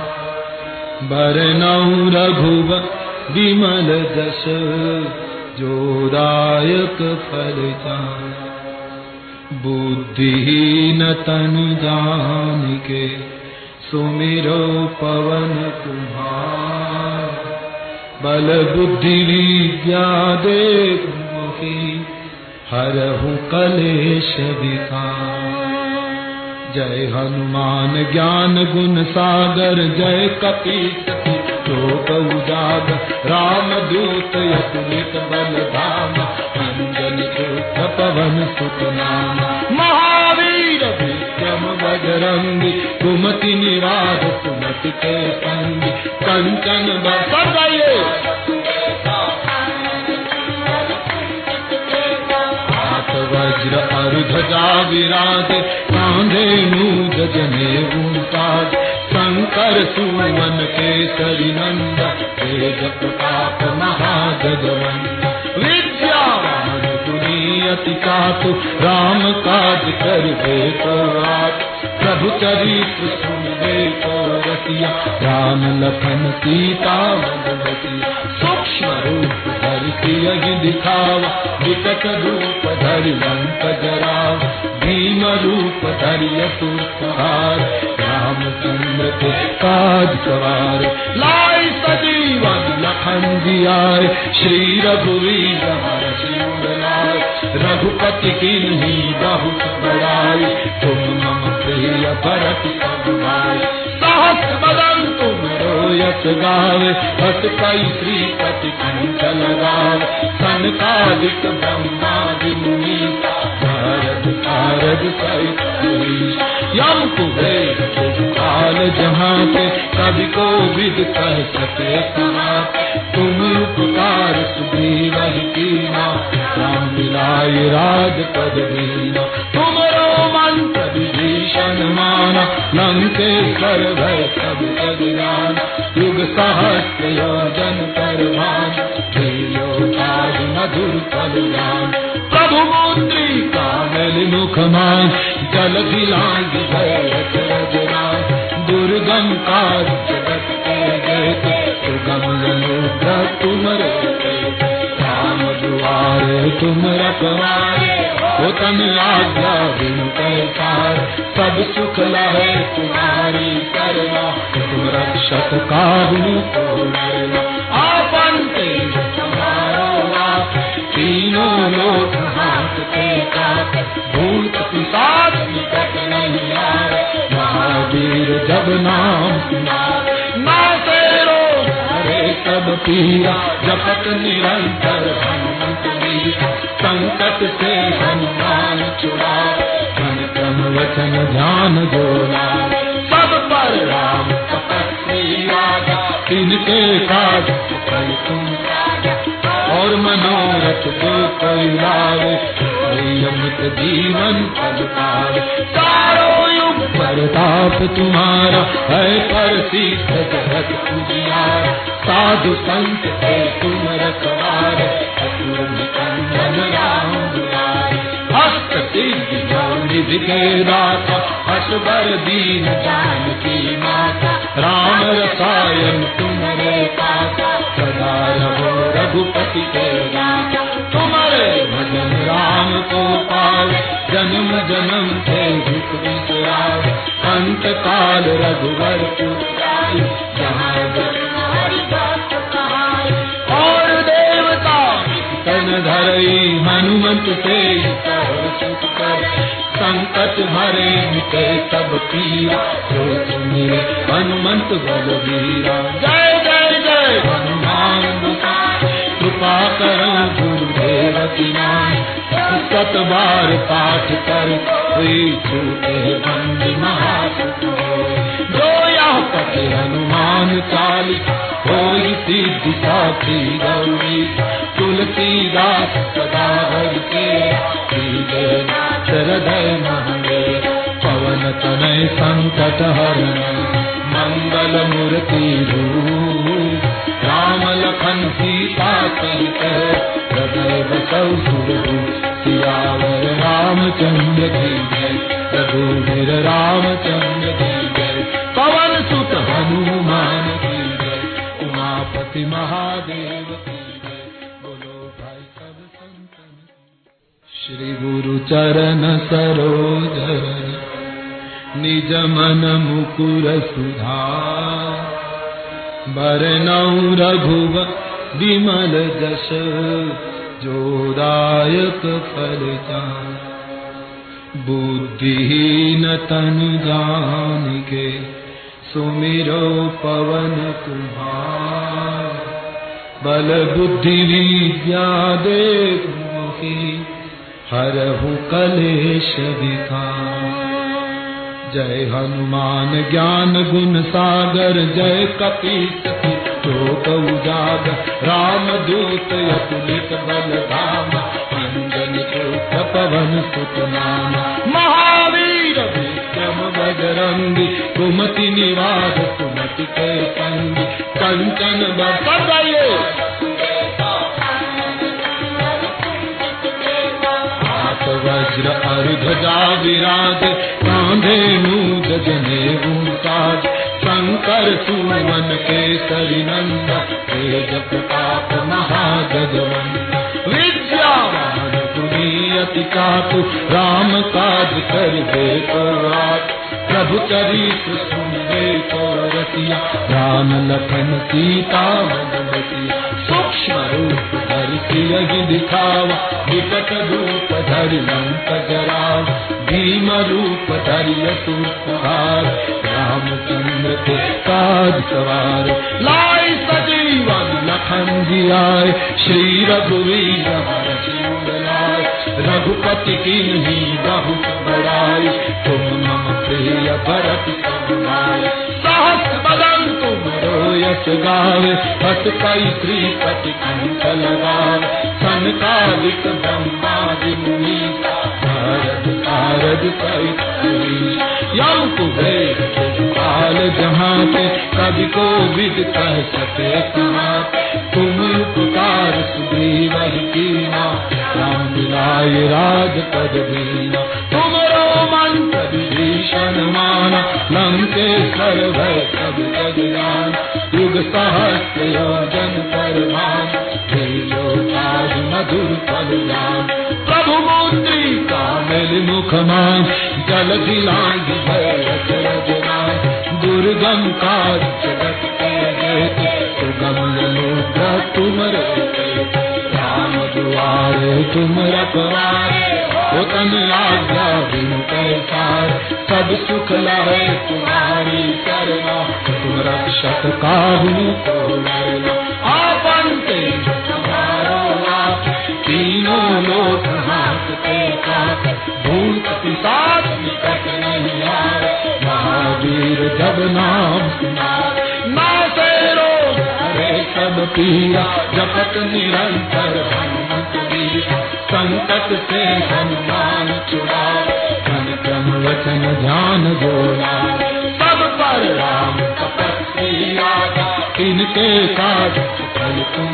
बरनउँ रघुवर विमल जस, जो दायक फल जान, बुद्धिहीन तनु जानिके, सुमिरो पवन कुमार, बल बुद्धि विद्या देहु मोहि, हरहु कलेश विकार, जय हनुमान ज्ञान गुण सागर, जय कपीस लोक उजागर, राम दूत अतुलित बल धामा, अंजनी पुत्र पवन सुत नामा, महावीर विक्रम बजरंगी, कुमति निवार सुमति के संगी, कंचन बरसाइए, हाथ वज्र और ध्वजा विराजे, कांधे मूज जनेऊ साज, शंकर सुवन केसरी नंदन, तेज प्रताप महाजगवंदन, विद्यावान गुणी अति चातुर, राम काज करिबे को आतुर, प्रभु चरित्र सुनिबे को रसिया, राम लखन सीता मन बसिया, सूक्ष्म रूप धरि सियहि दिखावा, विकट रूप धरि लंक जरावा, भीम रूप धरि असुर संहार, रामचंद्र के काज सवार, लाई सजीवन लखन जियाए, श्री रघुवीर हरषि उर लाए, रघुपति कीन्ही बहुत बड़ाई, तुम मम प्रिय भरत सब भाई, सहस बदन तुम रोयस गावे, हस कई श्रीपति कंठ लगावे, सनकादिक ब्रह्मादि मुनीसा, नारद सारद सहित अहीसा, यम कुबेर काल जहाँ के, कवि को विद कह सके कहाँ, तुम उपकार सुग्रीव कीना, राम मिलाए राजपद दीना, तुमरो मंत्र विभीषण माना, लंकेश्वर भय सब जग जाना, युग सहस्र योजन पर भान, त्रिलोकादि मधुर फल जान, प्रभु मंत्री कामिल मुख मान, जल दिलांग भरत रजरान, दुर्गम काज जगत के जेते, सुगम अनुग्रह तुमरे, राम दुआरे तुम रखवारे, हो तन आज्ञा बिनु पैसार, सब सुख लहे तुम्हारी करना, तुम रक्षक काहू को डरना। आपन तेज तुम्हारो आप, तीनों लोक हाथ के काप, भूत पिशाच निकट नहीं आए, महावीर जब नाम सुनाए। नासे रोग हरे सब पीरा, जपत निरंतर हनुमंत वीरा, संकट से हनुमान छुड़ाए, मन क्रम वचन ध्यान जोड़ा। सब पर राम तपस्वी राजा, तिनके काज सकल तुम राजा, और मनोरथ जो कोई लावे, अमित जीवन पद पावे। चारों युग प्रताप तुम्हारा, है प्रसिद्ध जगत उजियारा, साधु संत के तुम रखवारे, असुर निकंदन राम दुलारे। हस्त सिद्धि निधि के दाता, असबर दीन जानकी माता, राम रसायन तुम्हारे पासा, सदा रहो रघुपति के दाता। तुम्हारे भजन राम को पावे, जन्म जन्म से दुख बिसरावे, अंत काल रघुवर पुराई, जहाँ हरि भक्त कहाई। और देवता तन धरई, हनुमंत से सुख कर, संकट हरे मिटे सब पीरा, जो सुमिरे हनुमंत बलवीरा। जय जय जय हनुमान गोसाई, कृपा करो गुरुदेव की नाम, सत बार पाठ कर हुई छूटे बंदी महासुख होय। जो यह पठे हनुमान चालीसा, होई सिद्धि साखी गौरी, तुलसीदास सदा हरि के, हृदय महादेव। पवन तनय संकट हरण, मंगल मूर्ति रूप, राम लखन सीता सहित, हृदय बसौ सुरभूप। सियावर रामचंद्र की जय, रघुवीर रामचंद्र की जय, पवन सुत हनुमान की जय, उमापति महादेव की जय। बोलो भाई सब संतन। श्री गुरु चरण सरोज रज, निज मन मुकुर सुधार, बरनउँ रघुवर विमल जस, जो दायक फल जान। बुद्धिहीन तनु जानिके, सुमिरो पवन कुमार, बल बुद्धि विद्या देहु मोहि, हरहु कलेश विकार। जय हनुमान ज्ञान गुण सागर, जय कपीस लोक उजागर, राम दूत अतुलित बल धाम, अंजन पुत्र पवन सुत नाम। महावीर विक्रम बजरंगी, कुमति निवास सुमति के संगी, कंचन बरसाइए हाथ वज्र और ध्वजा विराज, कांधे मूज जनेऊ साज, शंकर सुमन केसरी नंदन, तेज प्रताप महागजवंदन। विद्यावान गुणी अति चातु, राम काज करिबे को आतुर, प्रभु चरित्र सुनिबे को रसिया, राम लखन सीता मधुमतिया। सूक्ष्म रूप धरि सियहि दिखावा, विकट रूप धरि लंक जरावा, भीम रूप धरि असुर संहार, रामचंद्र के काज सवार। लाई सजीवन लखन जी आए, श्री रघुवीर हर सिर लाए, रघुपति कीन्ही बहुत बड़ाई, तुम मम प्रिय भरत सम भाई। सहस बदन तुमरो यश गावे, हस कई श्रीपति कंठ लगावे, सनकादिक ब्रह्मादि मुनीसा, नारद सारद सहित अहीसा। यम कुबेर काल जहाँ पे, कवि को विद कह सके कहाँ, तुम उपकार सुग्रीव कीना, राम मिलाए राज पद दीना। तुमरो मंत्र विभीषण माना, लंकेश्वर भय सब जग जाना। युग सहस्र योजन पर भान, तेजो ताज मधुर फल जान। प्रभु मूर्ति का मिल मुख मान, जल दिलांग दुर्गम काज जगत के जेते, सुगम अनुग्रह तुम रे। राम दुआरे तुम रखवारे, हो तन आज्ञा बिनु पैसार। सब सुख लहे तुम्हारी करना, तुम रक्षक काहू को डरना। आपन तेज तुम्हारो आप, तीनों लोक हांकते कांपते। भूत पिशाच निकट नहीं आए, महावीर जब नाम सुनाए। नासे रोग हरे सब पीरा, जपत निरंतर हनुमत वीरा। संकट से हनुमान छुड़ाए, मन क्रम वचन ध्यान जोड़ा। सब पर राम तपस्वी राजा, इनके काज फल तुम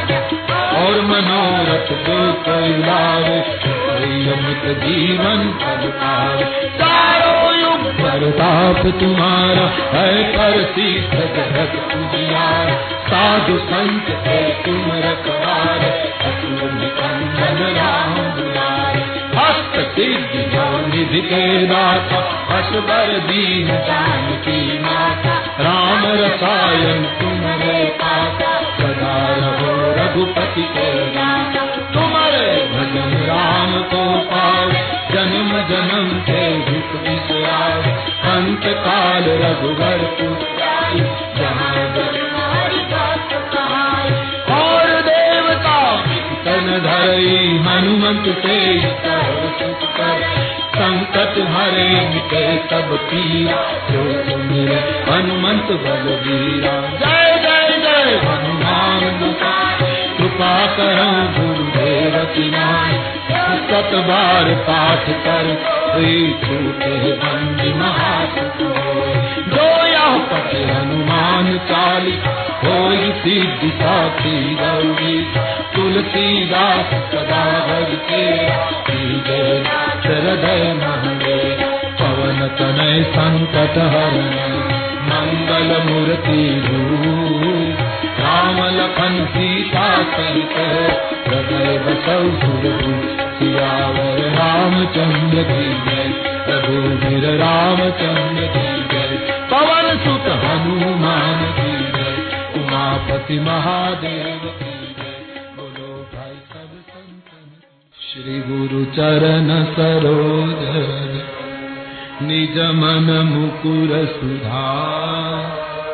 और मनोरथ जो कोई लावे, अमित जीवन फल पावे। चारों युग प्रताप तुम्हारा, है पर सिद्ध जगत उजियार। साधु संत है तुम रखवारे, असुर निकंदन राम दुलारे। हस्त सिद्धि जो निधि के दाता, असबर दीन जानकी माता। राम रसायन तुम्हारे पासा, सदा रहो रघुपति के दाता। तुम्हारे भजन राम को पाए, जन्म जन्म के दुख विसराए। अंत काल रघुवर पुराई, जहाँ हरि भक्त कहाई। और देवता तन धरई, हनुमंत से सुख कर। संकट हरे मिटे सब पीरा, जो सुमिरे हनुमंत बलवीरा। जय जय जय हनुमान गोसाई, कृपा करो गुरुदेव की नाई। सत बार पाठ कर छूटे बंदी महासुख होय। जो यह पठे हनुमान चालीसा, होई सिद्धि साखी गौरी। तुलसीदास सदा हरि तेरा, हृदय हृदय महंगे। पवन तनय संकट हरण, मंगल मूर्ति रूप। राम लखन सीता सहित, हृदय बसौ सुरभूप। सियावर रामचंद्र की जय, रघुवीर रामचंद्र की जय। पवन सुत हनुमान की जय, उमापति महादेव की जय। बोलो भाई सब संतन। श्री गुरु चरण सरोज रज, निज मन मुकुर सुधार।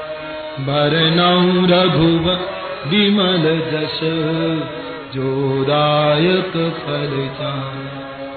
बरनउँ रघुवर विमल जस, जो दायक फल जान।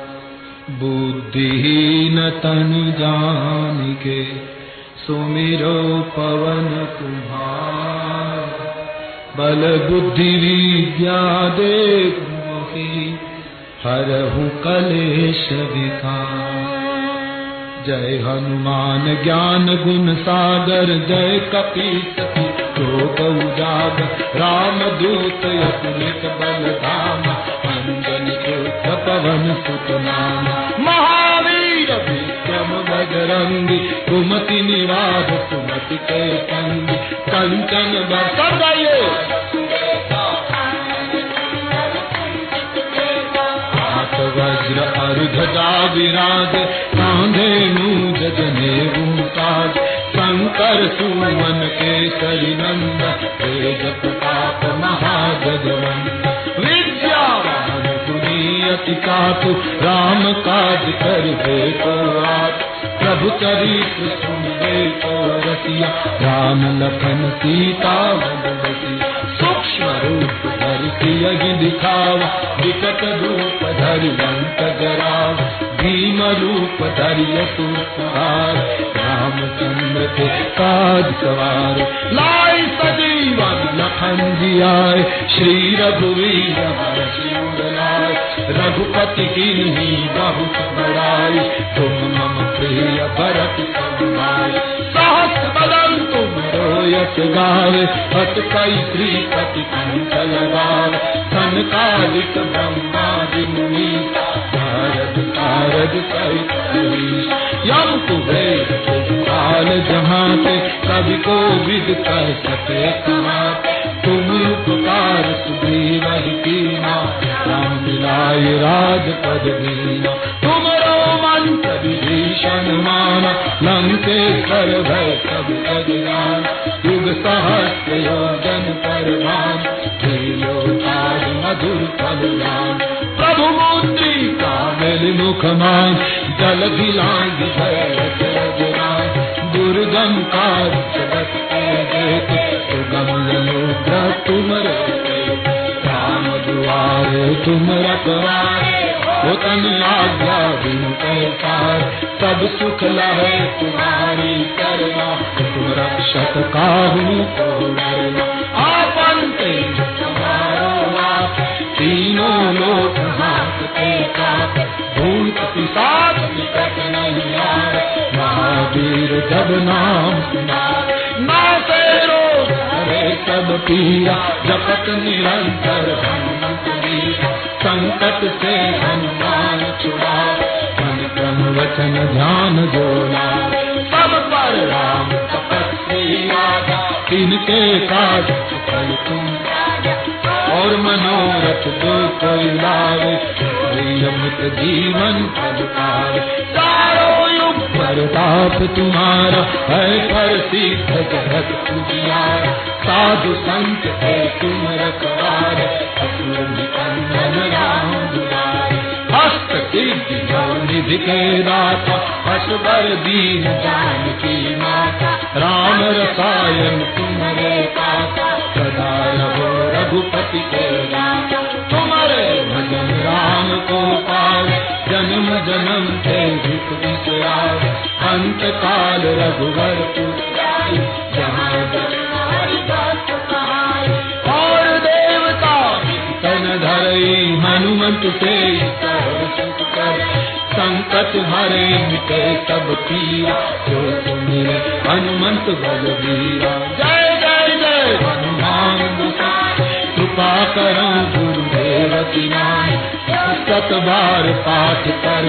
बुद्धिहीन तनु जानिके, सुमिरो पवन कुमार। बल बुद्धि विद्या देहु मोहि, हरहु कलेश विकार। जय हनुमान ज्ञान गुण सागर, जय कपीस लोक उजागर। राम दूत अतुलित बल धामा, अंजनी पुत्र पवन सुत नामा। महावीर विक्रम बजरंगी, कुमति निवार सुमति के संगी। कंचन बरन वज्र और ध्वजा विराज, कांधे मूज जनेऊ साज। शंकर सुमन केसरी नंदन, तेज प्रताप महाजगवंदन। विद्यावान गुणी अति चातु, राम काज करिबे को आतुर। प्रभु चरित्र सुनिबे को रसिया, राम लखन सीता मन बसिया। सूक्ष्म रूप धरि सियहि दिखावा, विकट रूप धरि लंक जरावा। भीम रूप धरि असुर संहार, रामचंद्र के काज सवार। लाई सजीवन लखन जियाए, श्री रघुवीर हर्षि उर लाए। रघुपति कीन्ही बहुत बड़ाई, तुम मम प्रिय भरत सम भाई। सहस बदन तुम रोयस गावे, हत कई श्रीपति कंठ लगावे। सनकादिक ब्रह्मादि मुनीसा, नारद नारद सहित अहीसा। यम कुबेर काल जहाते, कवि को विद कह सके कहाते। तुम उपकार सुग्रीव कीन्हा, मिलाए राजपद दीना। तुमरो मंत्र विभीषण माना, लंकेश्वर भय सब जग जाना। युग सहस्त्र योजन पर भान, त्रिलोकाज मधुर फल जान। प्रभु मुद्रिका मेलि मुख मान, जल दिलांग भरत रघुराम। दुर्गम काज जगत के जेते, सुगम यमुना तुम रे। राम दुआरे तुम रखवारे, हो तन आज्ञा बिनु पैसार। सब सुख लहे तुम्हारी करना, तुम रक्षक काहू को डरना। आपन तेज तुम्हारो आप, तीनों लोक हांकते काप। भूत पिशाच निकट नहीं आए, महावीर जब नाम सुनाए। नासे रोग हरे सब पीरा, जपत निरंतर हनुमत वीरा। संकट से हनुमान छुड़ाए, मन क्रम वचन ध्यान जोड़ा। सब पर राम तपस्वी राजा, तिनके काज फल तुम और मनोरथ जो कोई लावे। अमृत जीवन पद पावे, चारों युग प्रताप तुम्हारा है। प्रसिद्ध जगत उजियारा, साधु संत है तुम रखवारे। असुर निकंदन राम दुलारे, हस्त सिद्धि निधि के दाता। असबर दीन जानकी माता, राम रसायन तुम्हारे पासा। सदा रहो रघुपति के दाता, तुम्हारे भजन राम को पावे। जन्म जन्म से दुख बिसरावे, अंत काल रघुवर पुराई। जहाँ हरि भक्त कहाई, और देवता तन धरई। हनुमंत से सुख कर, संकट हरे मिटे सब पीरा। जो सुमिरे हनुमंत बलबीरा। जय जय जय हनुमान गोसाई, कृपा करो गुरुदेव की नाई। सत बार पाठ कर,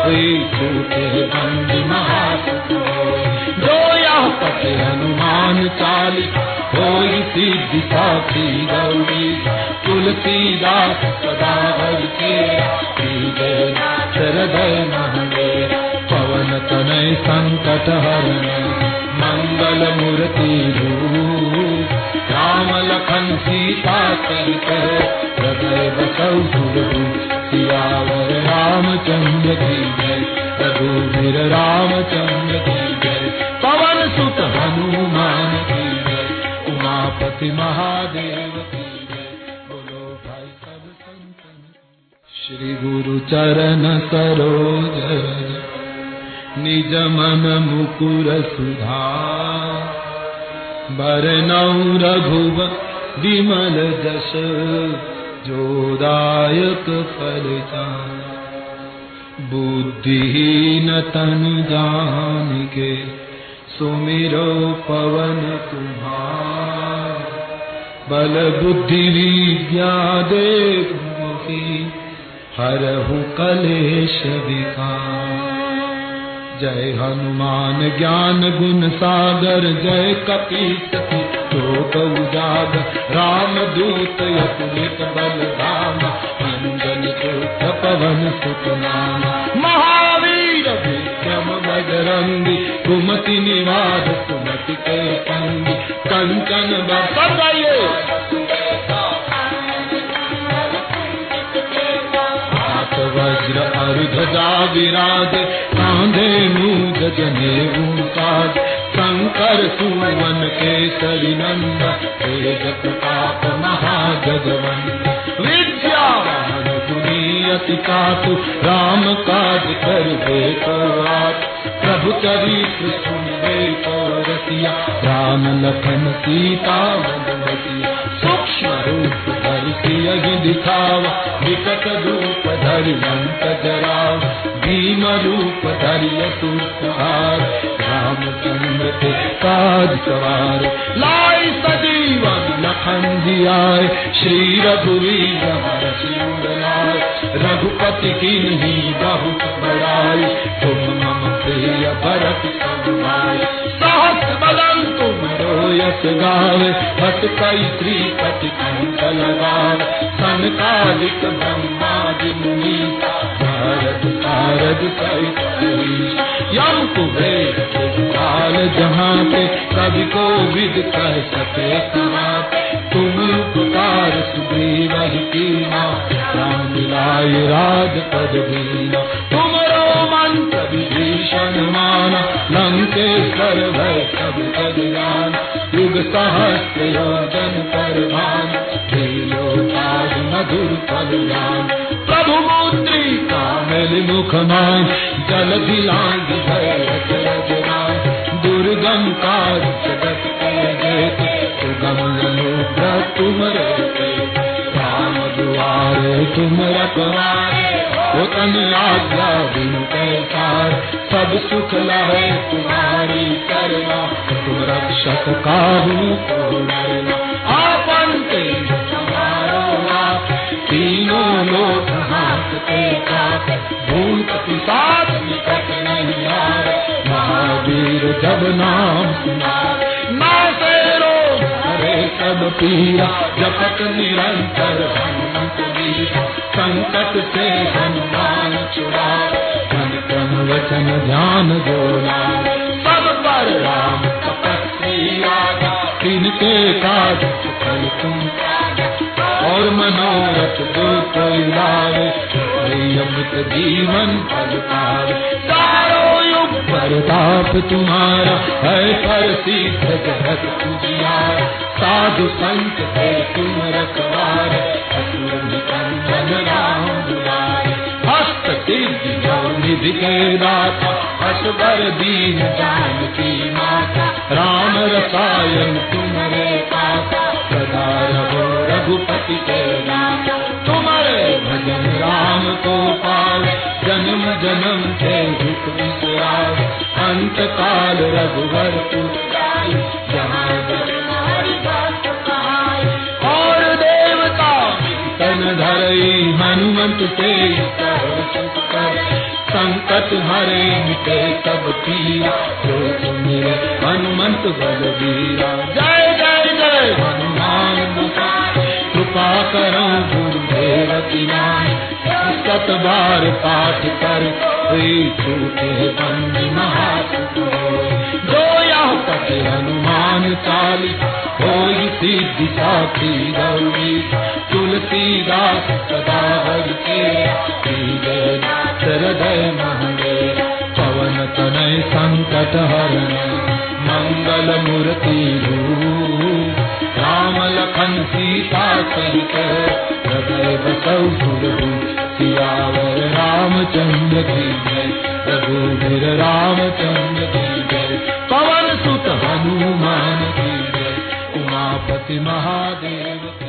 छूटे बंदी महासुख होय। जो यह पठे हनुमान चालीसा, होई सिद्धि साखी गौरी। तुलसीदास सदा हरि केरा, श्रीजयनाथ हृदय महंगेरा। पवन तनय संकट हरण, मंगल मूर्ति रूप। राम लखन सीता सहित, हृदय बसौ सुरभूप। सियावर रामचंद्र की जय, रघुवीर रामचंद्र की जय। पवन सुत हनुमान की जय, उमापति महादेव की जय। बोलो भाई सब संतन। श्री गुरु चरण सरोज रज, निज मन मुकुर सुधार। बरनउँ रघुवर विमल जस, जो दायक फल जान। बुद्धिहीन तनु जानिके, सुमिरो पवन कुमार। बल बुद्धि विद्या देहु मोहि, हरहु कलेश विकार। जय हनुमान ज्ञान गुण सागर, जय कपीस लोक उजागर। राम दूत अतुलित बल धामा, अंजन पुत्र पवन सुत नामा। महावीर विक्रम बजरंगी, कुमति निवार सुमति के संगी। कंचन बरसाए हाथ वज्र अरुध्वजा विराजे। कांधे मूंज जनेऊ साज, शंकर सुवन केसरी नंदन। तेज प्रताप महाजगवंदन, विद्यावान गुणी अति चातु। राम काज करिबे को आतुर, प्रभु चरित्र सुनिबे को रसिया। राम लखन सीता मन बसिया, सूक्ष्म रूप धरि सियहि दिखावा। विकट रूप धरि लंक जरावा, भीम रूप धरि असुर संहार। रामचंद्र के काज सवार, लाई सजीवन लखन जियाए। श्री रघुवीर हरषि उर लाए, रघुपति कीन्ही बहुत बड़ाई। तुम मम प्रिय भरत सम भाई, सहस बदन तुमरो यश गावे। बस कई श्रीपति कंठ लगावे, सनकादिक ब्रह्मादि आदि मुनि नारद सारद सहित हरीश यम कुबेर काल जहाँ पे कभी को विद कह सके कहाँ तुम उपकार सुग्रीव कीना राम मिलाए राज पद दीना तुमरो मंत्र विभीषण माना लंकेश्वर भय सब जग जाना युग सहस्त्र योजन पर भान त्रिलोकाज मधुर फल ज्ञान प्रभु मुद्रिका मेलि मुख मान जल दिलांग भय रजरान दुर्गम काज जगत के जेते सुगम अनुग्रह तुम रे राम दुआरे तुम रखवारे हो तन आज्ञा बिनु पैसार सब सुख लहे तुम्हारी करना तुम रक्षक काहू को डरना आपन तेज तुम्हारो आप तीनों लोक हांकते काप भूत पिशाच निकट नहीं आए महावीर जब नाम सुनाए नासे रोग हरे सब पीरा जपत निरंतर हनुमंत वीरा संकट से हनुमान छुड़ाए मन क्रम वचन ध्यान जोड़ा सब पर राम तपस्वी राजा तिनके काज फल तुम और मनोरथ जो कोई लावे अमृत जीवन फल पावे चारों युग प्रताप तुम्हारा है पर सिद्ध जगत पूजियारा साधु संत के तुम रखवारे असुर निकंदन राम दुलारे हस्त सिद्धि निधि के दाता असबर दीन जानकी माता राम रसायन तुम्हारे पासा सदा रहो रघुपति के नाथ तुम्हारे भजन राम को पावे जन्म जन्म के दुख बिसरावे अंत काल रघुवर पुराई जहाँ हरि भक्त कहाई और देवता तन धरई हनुमंत से संकट हरे मिटे सब पीरा जो सुमिरे हनुमंत बलबीरा जय जय जय हनुमान गोसाई कृपा करो गुरुदेव की नाई सत बार पाठ कर छूटे बंदी महासुख जो यह पठ हनुमान चाली होई सिद्धि साखी गौरी तुलसीदास सदा हरि के हृदय महादेव पवन तनय संकट हरण मंगल मूर्ति रूप राम लखन सीता सहित हृदय बसौ सुरभूप सियावर रामचंद्र की जय रघुवीर रामचंद्र की जय पवन सुत हनुमान की जय उमापति महादेव की